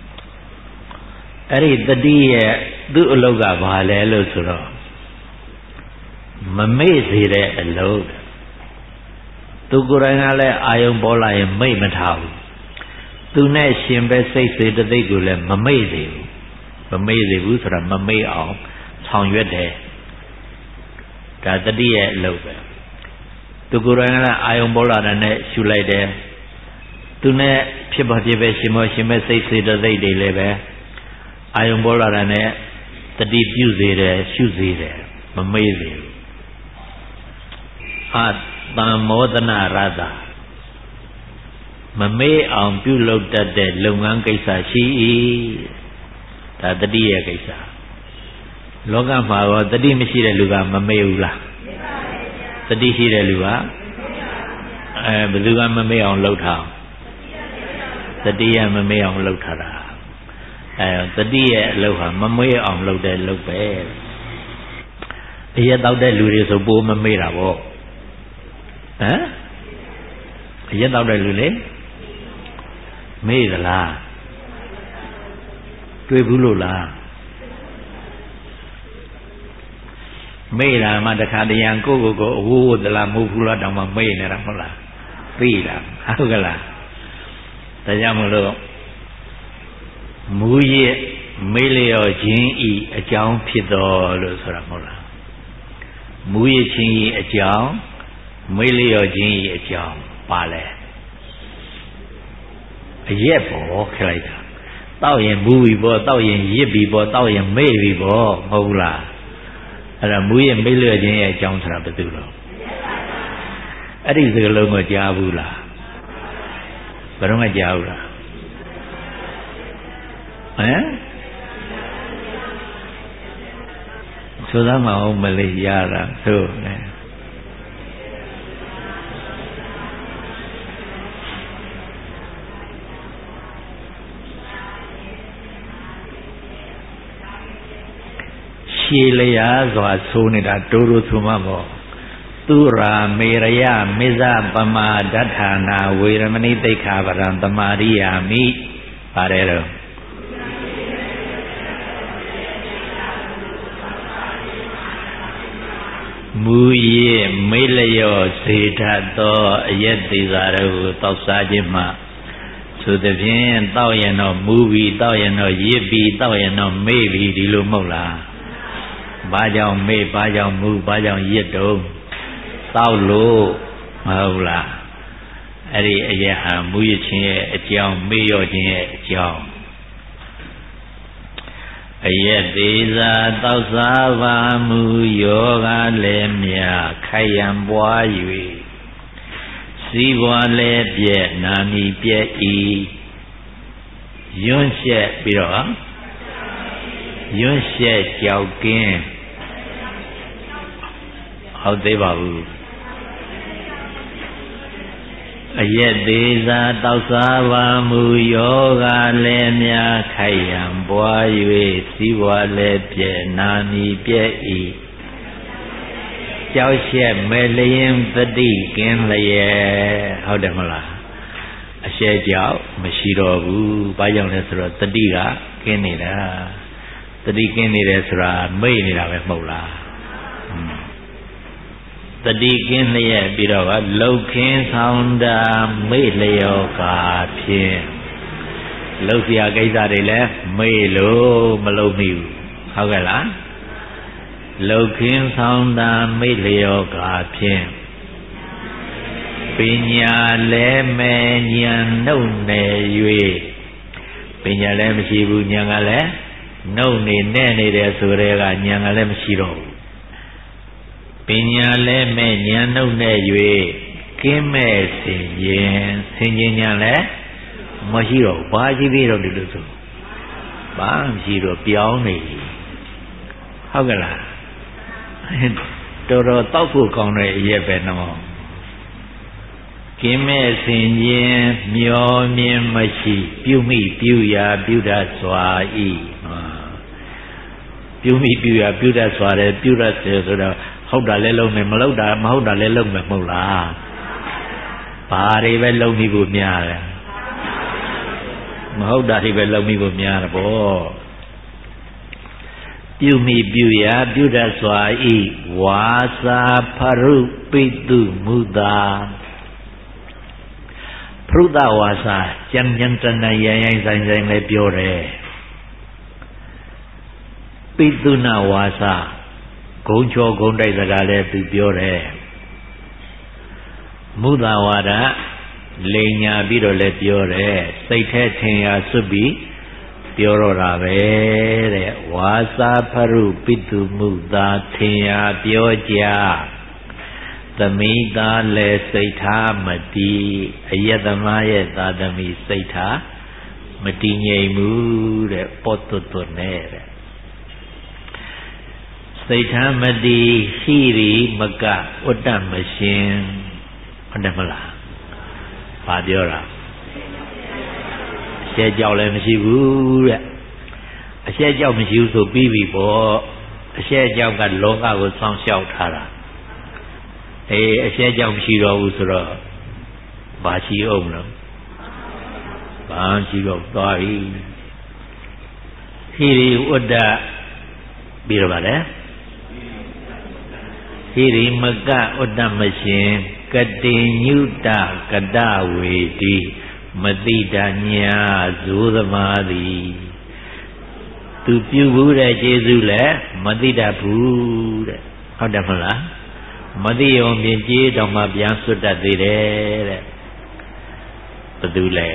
အဲ့ဒီတတိရဲ့သူ့အလုပ်ကဘာလဲလို့ဆိုတော့မမေ့စေတဲ့အလုပ်သူကိုယ်တိုင်ကလည်းအာယုံပေါ်လာရင်မိတ်မထားဘူးသူနဲ့ရှင်ပဲစိတ်စေတသိက်ကိုလည်းမမေ့စေဘူးဆိုတာမမေ့အောင်ဆောင်ရွက်တယ်ဒါတတိရဲ့အလုပ်ပဲသူကိုယ်တိုင်ကလည်းအာယုံပေါ်လာတဲ့နဲ့ရှုလိုက်တယ်သူနဲ့ဖြစ်ပါဖြစ်ပဲရှင်ပဲစိတ်စေတသိက်တွေလည်းပဲအာယုံပေါ်လာတဲ့နဲ့တတိပြုစေတယ်ရှုစေတယ်မမေ့စေဘူးတံမောဒနာရတ္တမမေ့အောင်ပြုလုပ်တတ်တဲ့လုပ်ငန်းကိစ္စရှိ၏ဒါတတိရဲ့ကိစ္စလောကမှာရောတတိမရှိတဲ့လူကမမေ့ဘူးလားတတိရှိတဲ့လူကဘယ်သူကမမေ့အောင်လုပ်ထားတတိယမမေ့အောင်လုပ်ထားတာတတိရဲ့အလုပ်ဟာမမေ့အောင်လုပ်တဲ့လုပ်ပဲအရက်တောက်တဲ့လူတွေဆိုပိုးမမေ့တာပေါ့အရက်တောက်တဲ့လူလေမေ့သလားတွေ့ဘူးလို့လားမေ့တာမှတခါတရံကိုအဝိုးသလားမဟုတ်ဘူးလားတောင်မှမေ့နေတာမဟုတ်လားသိတာဟုတ်ကလားဒါကြောင့်မလို့မူရစ်မေ့လျော့ခြင်းဤအကြောင်းဖြစ်တော်လို့ဆိုတာမဟုတ်လားမူရစ်ခြင်းဤအကြောင်းမေ့လျော့ခြင်းဤအကြောင်းပါလဲအရက်ပေါ်ခလိုက်တာတောက်ရင်မူပြီပေါ့တောက်ရင်ရစ်ပြီပေါ့တောက်ရင်မေ့ပြီပေါ့မဟုတ်လားအဲ့ဒါမူးရင်မေ့လျော့ခြင်းရဲ့အကြောင်းဆိုတာဘယ်သူတော့အဲ့ဒီစကားလုံးကိုကြားဘူးလားဘယ်တော့မှကြားဘူးလားဟမ်ဆိုသားမအောင်မလေးရတာဆိုနေရှည်လျာစွာဆိုနေတာတိုးတိုးဆိုမှပေါ့သူရာမေရယမေဇပမာဒဋ္ဌာနာဝေရမဏိသိက္ခာပရံသမာရိယာမိပါတယ်တော့မူရည်မေလျော့စေတတ်သောအယက်သေးစာတို့ကိုတောက်စားခြင်းမှဆိုသဖြင့်တောက်ရင်တော့မူပြီးတောက်ရင်တော့ရစ်ပြီးတောက်ရင်တော့မေ့ပြီးဒီလိုမဟုတ်လားဘာကြောင့်မေ့ဘာကြောင့်မူဘာကြောင့်ရစ်တုံးတောက်လို့မဟုတ်လားအဲ့ဒီအယက်ဟာမူရခြင်းရဲ့အကြောင်းမေ့လျော့ခြင်းရဲ့အကြောင်းအယက်သေးစာတောက်စားပါမူယောဂလည်းမြခိုက်ရန်ပွား၍စီးပွားလည်းပြည့်နာမီပြည့်ဤယွန်းရှက်ပြီးတော့ယွန်းရှက်ကြောက်ကင်းဟုတ်သေးပါဘူးအယက်သေးစာတောက်စားပါမူယောဂလည်းများခိုက်ရန်ပွား၍စီးပွားလည်းပြည့်နာမီပြည့်ဤကြောက်ရှက်မဲ့လျင်တတိကင်းလျက်ဟုတ်တယ်မလားအရှက်ကြောက်မရှိတော့ဘူးဘာကြောင့်လဲဆိုတော့တတိကကင်းနေတာတတိကင်းနေတယ်ဆိုတာမိတ်နေတာပဲမဟုတ်လားတတိကင်းလျက်ပြီးတော့လှုပ်ခင်းဆောင်တာမေ့လျော်ကာဖြင့်လှုပ်เสียကိစ္စတွေလည်းမေ့လို့မလုပ်မိဘူးဟုတ်ကဲ့လားလှုပ်ခင်းဆောင်တာမေ့လျော်ကာဖြင့်ပညာလည်းမဲ့ဉာဏ်နှုတ်နယ်၍ပညာလည်းမရှိဘူးဉာဏ်ကလည်းနှုတ်နေနဲ့နေတယ်ဆိုတဲ့ကဉာဏ်ကလည်းမရှိတော့ဘူးပညာလည်းမဲ့ဉာဏ်နှုတ်နဲ့၍ကင်းမဲ့စင်ရင်ဆင်ခြင်ဉာဏ်လည်းမရှိတော့ဘာရှိသေးတော့ဒီလိုဆိုဘာမရှိတော့ပြောင်းနေဟုတ်ကဲ့လားတော်တော်တောက်ဖို့ကောင်းတဲ့အရက်ပဲနော်ကင်းမဲ့စင်ခြင်းမျောမြင်မရှိပြုမိပြုရာပြုတတ်စွာဤပြုမိပြုရာပြုတတ်စွာတယ်ပြုတတ်တယ်ဆိုတော့ဟုတ်တာလည်းလုံးမယ်မဟုတ်တာလည်းလုံးမယ်မဟုတ်လားဘာတွေပဲလုံးပြီးကိုများတယ်မဟုတ်တာတွေပဲလုံးပြီးကိုများတယ်ဗောပြုမိပြုရာပြုတတ်စွာဤဝါစာဖရုပိတုမူတာဖရုဒဝါစာကြံကြံတဏရိုင်းရိုင်းဆိုင်ဆိုင်လည်းပြောတယ်ပိတုနာဝါစာဂုံချောဂုံတိုက်စကားလည်းသူပြောတယ်မုဒ္ဒဝါဒလိန်ညာပြီးတော့လည်းပြောတယ်စိတ်แท้ထင်ရာစွတ်ပြီးပြောတော့တာပဲတဲ့ဝါစာဖရုပိတုမုသာထင်ရာပြောကြသမိသားလည်းစိတ်ထားမတည်အယတမရဲ့သာသမီစိတ်ထားမတည်ငြိမ်ဘူးတဲ့ပောတွတ်တွတ်နဲ့တဲ့စိတ်ထားမတည်ရှိရီမကဥတ္တမရှင်ဟုတ်တယ်မလားဘာပြောတာအရှက်ကြောက်လည်းမရှိဘူးတဲ့အရှက်ကြောက်မရှိဘူးဆိုပြီးပြီပေါ့အရှက်ကြောက်ကလောကကိုစောင့်ရှောက်ထားတာအရှက်ကြောက်မရှိတော့ဘူးဆိုတော့ဘာရှိအောင်လဲဘာရှိတော့သွားပြီဟိရိဥဒ္ဒပြီးတော့ဗါလဲဟိရိမကဥဒ္ဒမရှင်ကတိညုတကတဝေတိမတိတညာဇိုးသမားသည်သူပြုဘူးတဲ့ကျေးဇူးလည်းမတိတတ်ဘူးတဲ့ဟုတ်တယ်မလားမသိအောင်မြင်ကျေးတော်မှပြန်စွတ်တတ်သေးတယ်တဲ့ဘယ်သူလဲ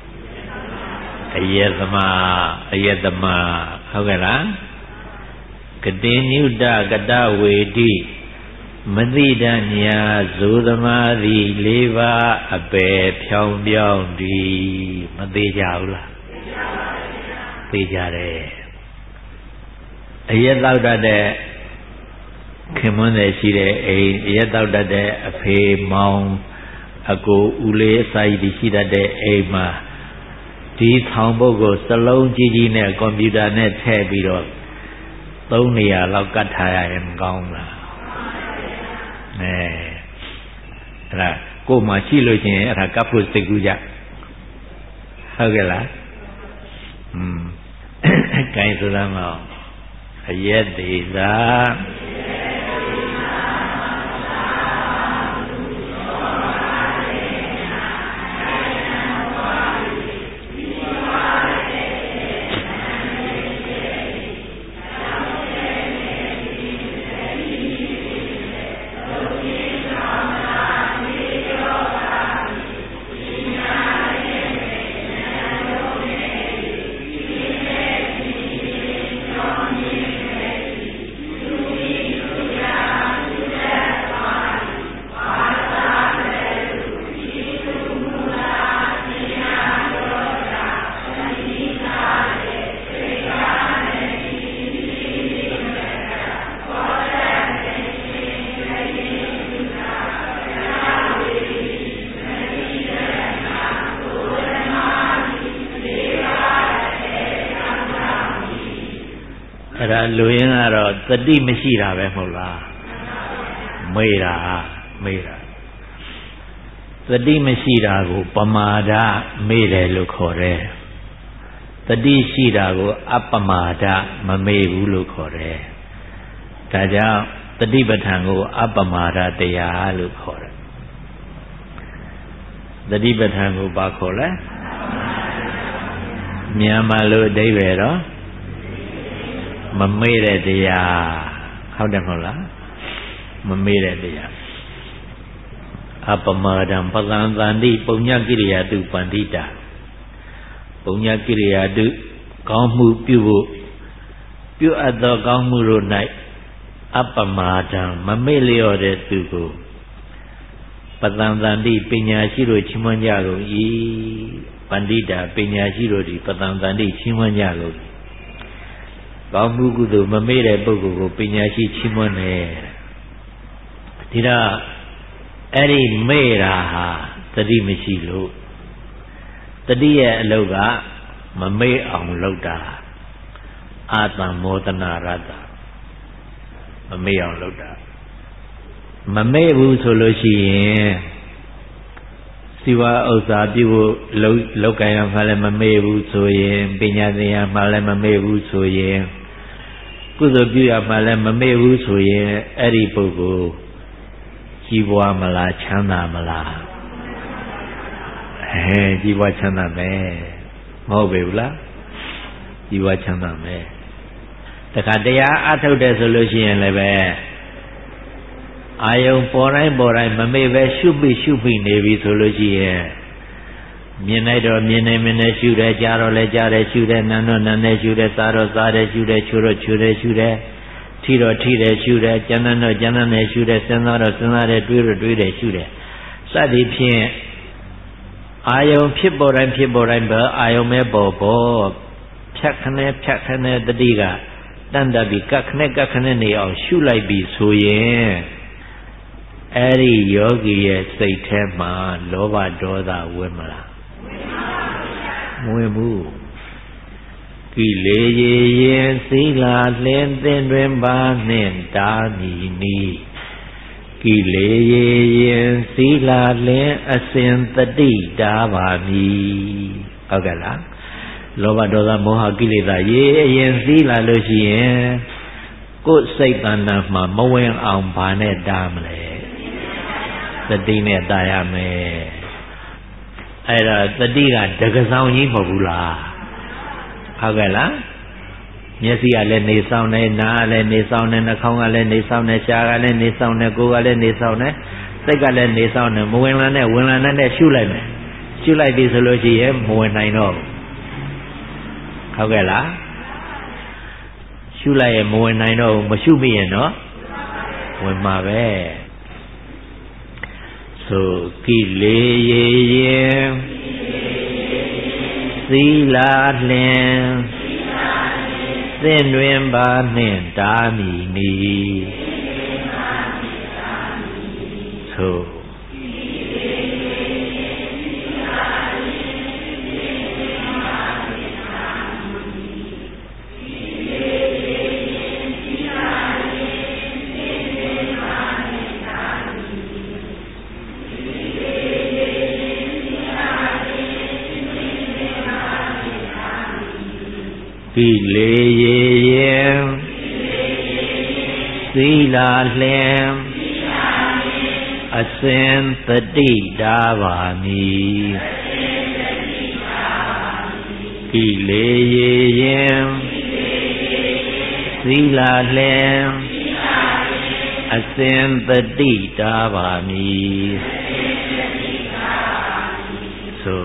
အယတမဟုတ်ကဲ့လားကတိညုတကတဝေတိမသိတညာဇိုသမားသည်၄ပါးအပေဖြောင်းပြောင်းသည်မသေးကြဘူးလားသိကြတယ်အရက်တောက်တတ်တဲ့ခင်မွန်းတယ်ရှိတဲ့အိမ်အရက်တောက်တတ်တဲ့အဖေမောင်အကိုဦးလေးအစာကြီးရှိတတ်တဲ့အိမ်မှာဒီဆောင်ပုတ်ကိုစလုံးကြီးကြီးနဲ့ကွန်ပျူတာနဲ့ထည့်ပြီးတော့3နေရာလောက်ကတ်ထားရရင်မကောင်းလားအဲ့ဒါကိုယ်မှရှိလို့ချင်းအဲ့ဒါကပ်ဖို့စိတ်ကူးကြဟုတ်ကဲ့လားကိုင်းဆိုသားမအောင်အရက်သေးသာလူရင်းကတော့တတိမရှိတာပဲမဟုတ်လားမေးတာတတိမရှိတာကိုပမာဒမေးတယ်လို့ခေါ်တယ်တတိရှိတာကိုအပမာဒမမေးဘူးလို့ခေါ်တယ်ဒါကြောင့်တတိပဋ္ဌာန်ကိုအပမာဒတရားလို့ခေါ်တယ်တတိပဋ္ဌာန်ကိုဘာခေါ်လဲမြန်မာလိုအဓိပ္ပာယ်တော့မမေ့တဲ့တရားဟုတ်တယ်မဟုတ်လားမမေ့တဲ့တရားအပမာဒံပသံသန္တိပုညကိရိယာတုပန္တိတာပုညကိရိယာတုကောင်းမှုပြုဖို့ပြုအပ်သောကောင်းမှုတို့၌အပမာဒံမမေ့လျော့တဲ့သူကိုပသံသန္တိပညာရှိတို့ချီးမွမ်းကြကုန်၏ပန္တိတာပညာရှိတို့သည်ပသံသန္တိချီးမွမ်းကြကုန်၏ကောင်းမှုကုသိုလ်မမေ့တဲ့ပုဂ္ဂိုလ်ကိုပညာရှိချီးမွမ်းတယ်ဒီတော့အဲ့ဒီမေ့တာဟာတတိမရှိလို့တတိရဲ့အလုပ်ကမမေ့အောင်လုပ်တာအာသံမောဒနာရတ္တမမေ့အောင်လုပ်တာမမေ့ဘူးဆိုလို့ရှိရင်စီဝါဥစ္စာပြုဖို့လောက်ကံရမှလည်းမမေ့ဘူးဆိုရင်ပညာသင်ရမှလည်းမမေ့ဘူးဆိုရင်ကုသိုလ်ပြုရမှလည်းမမေ့ဘူးဆိုရင်အဲ့ဒီပုဂ္ဂိုလ်ကြီးပွားမလားချမ်းသာမလားကြီးပွားချမ်းသာမယ်မဟုတ်ပေဘူးလားကြီးပွားချမ်းသာမယ်တခါတရားအထုတ်တယ်ဆိုလို့ရှိရင်လည်းပဲအာယုံပေါ်တိုင်းမမေ့ပဲရှုပြီးနေပြီဆိုလို့ရှိရင်မြင်လိုက်တော့မြင်နေရှုတယ်ကြားတော့လည်းကြားတယ်ရှုတယ်နားတော့နားနဲ့ရှုတယ်စားတော့စားတယ်ရှုတယ်ချိုးတော့ချိုးတယ်ရှုတယ်ထိတော့ထိတယ်ရှုတယ်ကြမ်းတော့ကြမ်းနဲ့ရှုတယ်စဉ်းစားတော့စဉ်းစားတယ်တွေးတော့တွေးတယ်ရှုတယ်စသည်ဖြင့်အာယုံဖြစ်ပေါ်တိုင်းပဲအာယုံမဲ့ပေါ်ဖြတ်ခနဲ့တတိကတန်တပြီးကခနဲ့နေအောင်ရှုလိုက်ပြီဆိုရင်အဲ့ဒီယောဂီရဲ့စိတ်ထဲမှာလောဘဒေါသဝင်မလားမဝင်ဘူးကိလေရေရင်သီလာလင်းသင်တွင်ပါနှင့်တာမီနီကိလေရေရင်သီလာလင်းအစဉ်တတိတာပါမည်ဟုတ်ကဲ့လားလောဘဒေါသမောဟကိလေသာရေအရင်သီလာလို့ရှိရင်ကိုယ်စိတ်တဏ္ဍာမှာမဝင်အောင်ဘာနဲ့တားမလဲတတိနဲ့တားရမယ်အဲ့တော့တတိကတကဆောင်ကြီးမဟုတ်ဘူးလားဟုတ်ကဲ့လားမျက်စိကလည်းနေဆောင်တယ်နားကလည်းနေဆောင်တယ်နှာခေါင်းကလည်းနေဆောင်တယ်ရှားကလည်းနေဆောင်တယ်ကိုယ်ကလည်းနေဆောင်တယ်စိတ်ကလည်းနေဆောင်တယ်မဝင်လာနဲ့ဝင်လာနဲ့ရှုလိုက်မယ်ရှုလိုက်ပြီဆိုလို့ရှိရင်မဝင်နိုင်တော့ဟုတ်ကဲ့လားရှုလိုက်ရင်မဝင်နိုင်တော့ဘူးမရှုမိရင်နော်ဝင်မှာပဲဆိုကိလေရေသီလာလင်သင်တွင်ပါနှင့်တာမီနီဆိုကိလေရေသီလာလင်အစဉ်တတိတာပါမည်ကိလေရေသီလာလင်အစဉ်တတိတာပါမည်ဆို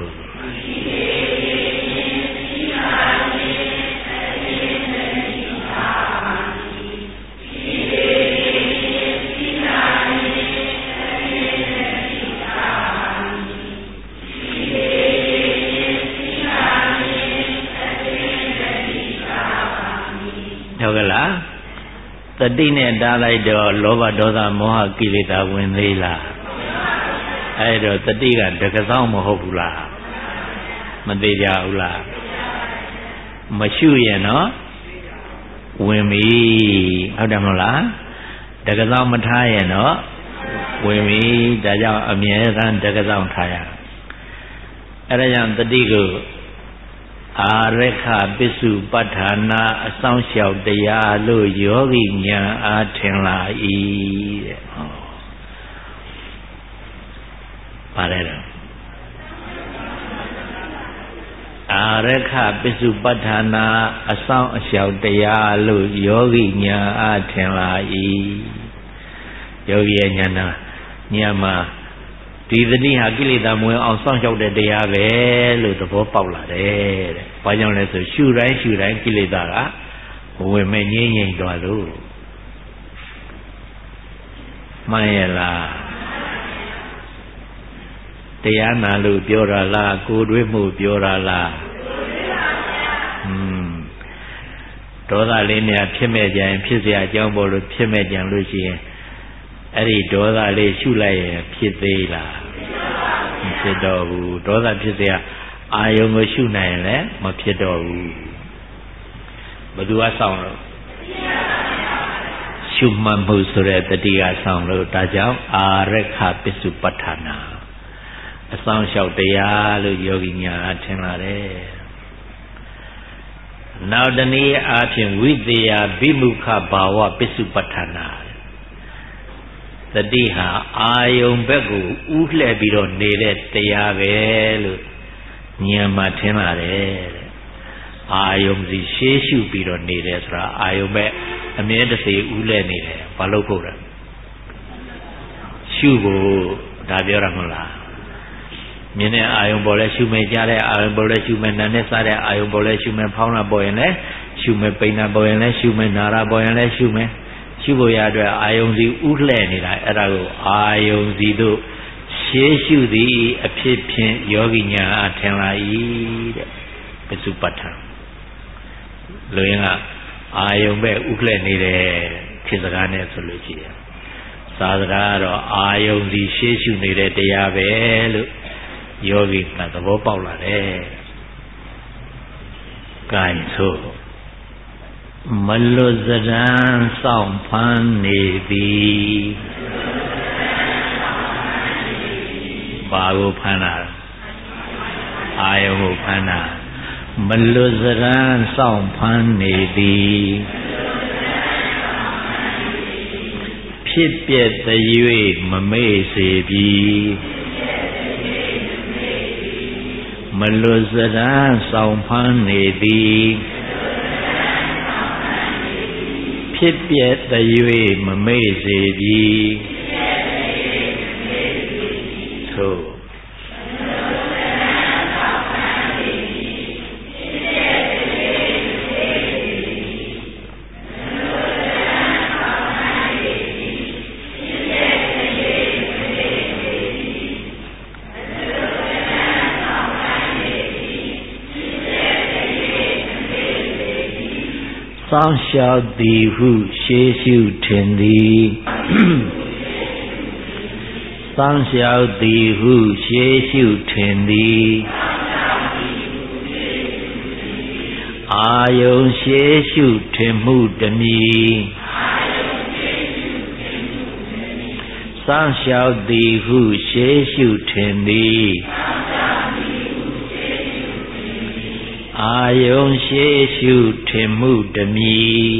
ဟုတ်ကဲ့လားတတိနဲ့တားလိုက်တော့လောဘဒေါသမောဟကိလေသာဝင်သေးလားအဲ့တော့တတိကတကစောင်းမဟုတ်ဘူးလားမသေးကြဘူးလားမရှုရင်နော်ဝင်ပြီဟုတ်တယ်မဟုတ်လားတကစောင်းမထားရင်တော့ဝင်ပြီဒါကြောင့်အမြဲတမ်းတကစောင်းထားရအဲ့ဒါကြောင့်တတိကိုအာရခပစ္စုပဋ္ဌာနာအဆောင်လျှောက်တရားလို့ယောဂီဉာဏ်အားထင်လာ၏တဲ့ဟောပါတယ်တော့အာရခပစ္စုပဋ္ဌာနာအဆောင်အလျှောက်တရားလို့ယောဂီဉာဏ်အားထင်လာ၏ယောဂီရဲ့ဉာဏ်နာဉာဏ်မှာဒီသတိဟာကိလေသာမဝင်အောင်စောင့်ရှောက်တဲ့တရားပဲလို့သဘောပေါက်လာတယ်တဲ့။ဘာကြောင့်လဲဆိုရှုတိုင်းကိလေသာကဝင်မဲ့ငြိမ့်ငြိမ့်သွားလို့မှန်ရဲ့လားတရားနာလို့ပြောတာလားကိုယ်တွေးမှုပြောတာလားဒေါသလေးများဖြစ်မဲ့ကြရင်ဖြစ်เสียအကြောင်းပေါ်လို့ဖြစ်မဲ့ကြလို့ရှိရင်အဲ့ဒီဒေါသလေးရှုလိုက်ရင်ဖြစ်သေးလားမဖြစ်တော့ဘူးဒေါသဖြစ်เสียအာယုံကိုရှုနိုင်ရင်လည်းမဖြစ်တော့ဘူးဘယ်သူကဆောင်လို့ရှုမှတ်မှုဆိုတဲ့တတိကဆောင်လို့ဒါကြောင့်အာရခပစ္စုပ္ပဌာနာအဆောင်လျှောက်တရားလို့ယောဂီညာထင်လာတယ်နောက်တနည်းအားဖြင့်ဝိသေယဘိမုခဘာဝပစ္စုပ္ပဌာနာတတိဟာအာယုံဘက်ကိုဥလှည့်ပြီးတော့နေတဲ့တရားပဲလို့ဉာဏ်မှထင်လာတယ်တဲ့အာယုံစီရှေးရှုပြီးတော့နေတယ်ဆိုတာအာယုံဘက်အမြဲတစေဥလှည့်နေတယ်ဘာလို့ဖို့လဲရှုဖို့ဒါပြောရမလားမြင်တဲ့အာယုံပေါ်လဲရှုမယ်ကြားတဲ့အာယုံပေါ်လဲရှုမယ်နာနဲ့စားတဲ့အာယုံပေါ်လဲရှုမယ်ဖောင်းတာပေါ်ရင်လဲရှုမယ်ပိန်တာပေါ်ရင်လဲရှုမယ်နာတာပေါ်ရင်လဲရှုမယ်ရှုဖို့ရအတွက်အာယုံစီဥလှည့်နေတာအဲ့ဒါကိုအာယုံစီတို့ရှေးရှုသည်အဖြစ်ဖြင့်ယောဂီညာအထင်လာ၏တဲ့ပစ္စုပ္ပတ္ထလူရင်းကအာယုံပဲဥလှည့်နေတယ်ခေတ်စကားနဲ့ဆိုလို့ရှိရင်သာစကားကတော့အာယုံစီရှေးရှုနေတဲ့တရားပဲလို့ယောဂီကသဘောပေါက်လာတယ်။ကဲဆိုမလွတ်စရန်စောင့်ဖမ်းနေသည်ဘာကိုဖမ်းတာအာယုံကိုဖမ်းတာမလွတ်စရန်စောင့်ဖမ်းနေသည်ဖြစ်ပြက်၍မမေ့စေပြီမလွတ်စရန်စောင့်ဖမ်းနေသည်ဖြစ်ပြက်၍မမေ့စေပြီသို့စောင့်ရှောက်သည်ဟုရှေးရှုထင်သည်စောင့်ရှောက်သည်ဟုရှေးရှုထင်သည်အာယုံရှေးရှုထင်မှုတမီစောင့်ရှောက်သည်ဟုရှေးရှုထင်သည်အာယုံရှေးရှုထင်မှုတမီ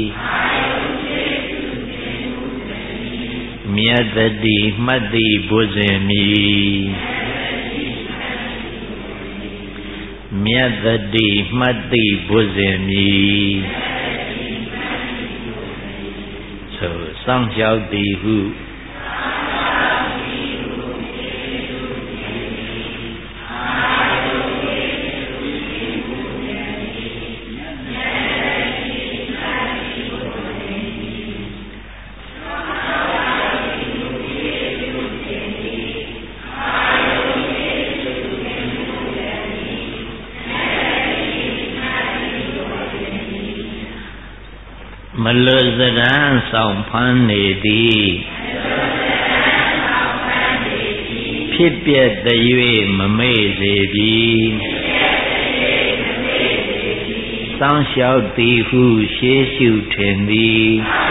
မြတ်တတိမှတ်တိဘုဇင်မီမြတ်တတိမှတ်တိဘုဇင်မီဆိုစောင့်ရှောက်သည်ဟုမလွတ်စရန်ဆောင်ဖမ်းနေသည်ဖြစ်ပြက်တ၍မမေ့စေပြီစောင့်ရှောက်သည်ဟုရှေးရှုထင်သည်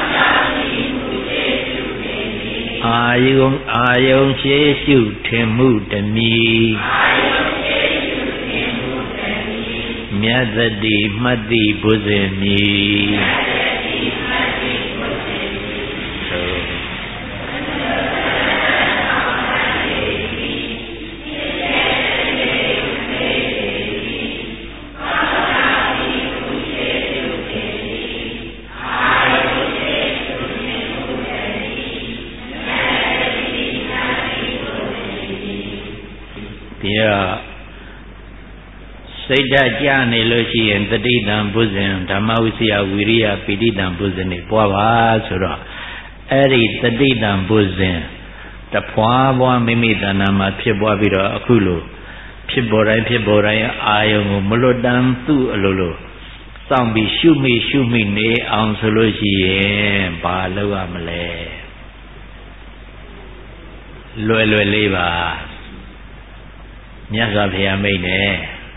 အာယုံရှေးရှုထင်မှုတမီမြတ်တတိမှတ်တိဘုဇင်မီစိတ်ဓာတ်ကြနေလို့ရှိရင်တတိတံဘုဇင်ဓမ္မဝိစီယဝိရိယပိဋိတံဘုဇင်တွေပွားပါဆိုတော့အဲ့ဒီတတိတံဘုဇင်တဖွာဖွာမိမိတဏ္ဍာမှာဖြစ်ပွားပြီးတော့အခုလိုဖြစ်ပေါ်တိုင်းအာယုံကိုမလွတ်တမ်းသူ့အလိုလိုစောင့်ပြီးရှုမိနေအောင်ဆိုလို့ရှိရင်ဘာလုပ်ရမလဲလွယ်လေးပါမြတ်စွာဘုရားမိန့်တယ်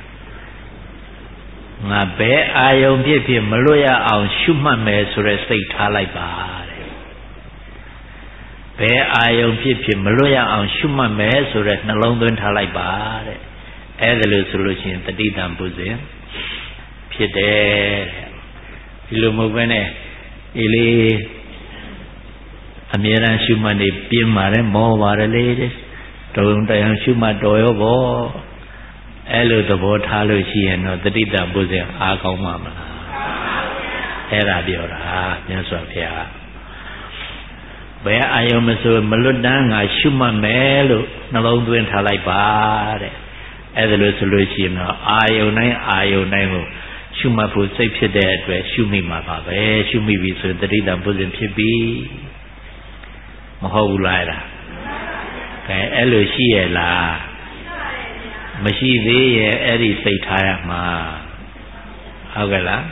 ငါဘယ်အာယုံဖြစ်မလွတ်ရအောင်ရှုမှတ်မယ်ဆိုတဲ့စိတ်ထားလိုက်ပါတဲ့ဘယ်အာယုံဖြစ်မလွတ်ရအောင်ရှုမှတ်မယ်ဆိုတဲ့နှလုံးသွင်းထားလိုက်ပါတဲ့အဲ့ဒါလို့ဆိုလို့ရှိရင်တတိတံဘုဇင်ဖြစ်တယ်ဒီလိုမဟုတ်ဘဲနဲ့ဒီလေးအမြဲတမ်းရှုမှတ်နေပြင်းပါတယ်မောပါတယ်လေတုံတရားရှုမှတ်တော်ရောဘောအဲ့လိုသဘောထားလို့ရှိရင်တော့တတိတဘုဇင်အားကောင်းမှာမလားအဲ့ဒါပြောတာမြတ်စွာဘုရားဘယ်အာယုံမဆိုမလွတ်တမ်းငါရှုမှတ်မယ်လို့နှလုံးသွင်းထားလိုက်ပါတဲ့အဲ့ဒါလို့ဆိုလို့ရှိရင်တော့အာယုံတိုင်းကိုရှုမှတ်ဖို့စိတ်ဖြစ်တဲ့အတွက်ရှုမိမှာပါပဲရှုမိပြီဆိုရင်တတိတဘုဇင်ဖြစ်ပြီမဟုတ်ဘူးလားအဲ့ဒါကဲအဲ့လိုရှိရဲ့လားမရှိသေးရဲ့အဲ့ဒီစိတ်ထားရမှာဟုတ်ကဲ့လား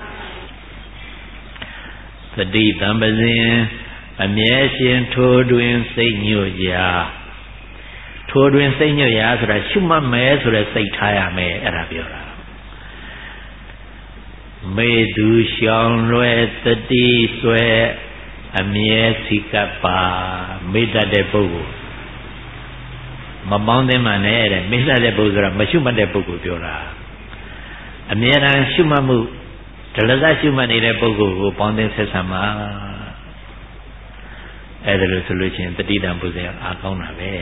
သတိတံပဇင်အမြဲရှင်ထိုးတွင်စိတ်ညွတ်ရာထိုးတွင်စိတ်ညွတ်ရာဆိုတာရှုမှတ်မယ်ဆိုတဲ့စိတ်ထားရမယ်အဲ့ဒါပြောတာမေသူရှောင်လွယ်တတိဆွဲအမြဲစိကပ်ပါမေတ္တာတဲ့ပုဂ္ဂိုလ်မပေါင်းသင်းမှနဲ့တဲ့မေတ္တာတဲ့ပုဂ္ဂိုလ်ဆိုတာမရှုမှတ်တဲ့ပုဂ္ဂိုလ်ပြောတာအမြဲတမ်းရှုမှတ်မှုဒလစရှုမှတ်နေတဲ့ပုဂ္ဂိုလ်ကိုပေါင်းသင်းဆက်ဆံမှာအဲ့ဒါလို့ဆိုလို့ရှိရင်တတိတံဘုဇင်အားကောင်းတာပဲ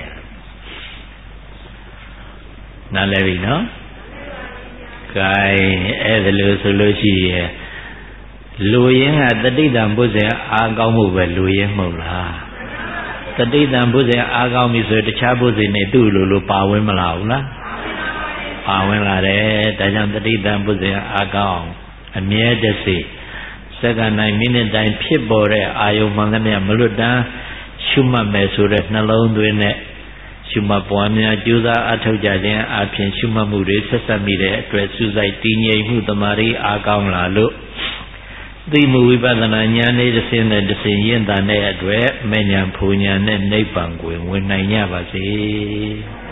နားလည်ပြီနော်ကဲအဲ့ဒါလို့ဆိုလို့ရှိရင်လူရင်းကတတိတံဘုဇင်အားကောင်းမှုပဲလူရင်းမဟုတ်လားတတိတံဘုဇင်အားကောင်းပြီဆိုရင်တခြားဘုဇင်တွေသူ့လိုပါဝင်မလာဘူးလားပါဝင်လာတယ်ဒါကြောင့်တတိတံဘုဇင်အားကောင်းအမြဲတစေစက္ကန့်တိုင်းမိနစ်တိုင်းဖြစ်ပေါ်တဲ့အာယုံမှန်သမျှမလွတ်တမ်းရှုမှတ်မယ်ဆိုတဲ့နှလုံးသွင်းတဲ့ရှုမှတ်ပွားများကြိုးစားအထောက်ကြခြင်းအပြင်ရှုမှတ်မှုတွေဆက်ဆက်မိတဲ့အတွက်စုစိုက်တည်ငြိမ်မှုတမာရီအားကောင်းလာလို့သိမှုဝိပဿနာဉာဏ်နဲ့တစ်ဆင့်နဲ့တစ်ဆင့်ရင့်တာတဲ့အတွက်မဲ့ဉာဏ်ဖူဉာဏ်နဲ့နိဗ္ဗာန်ကိုဝင်နိုင်ကြပါစေ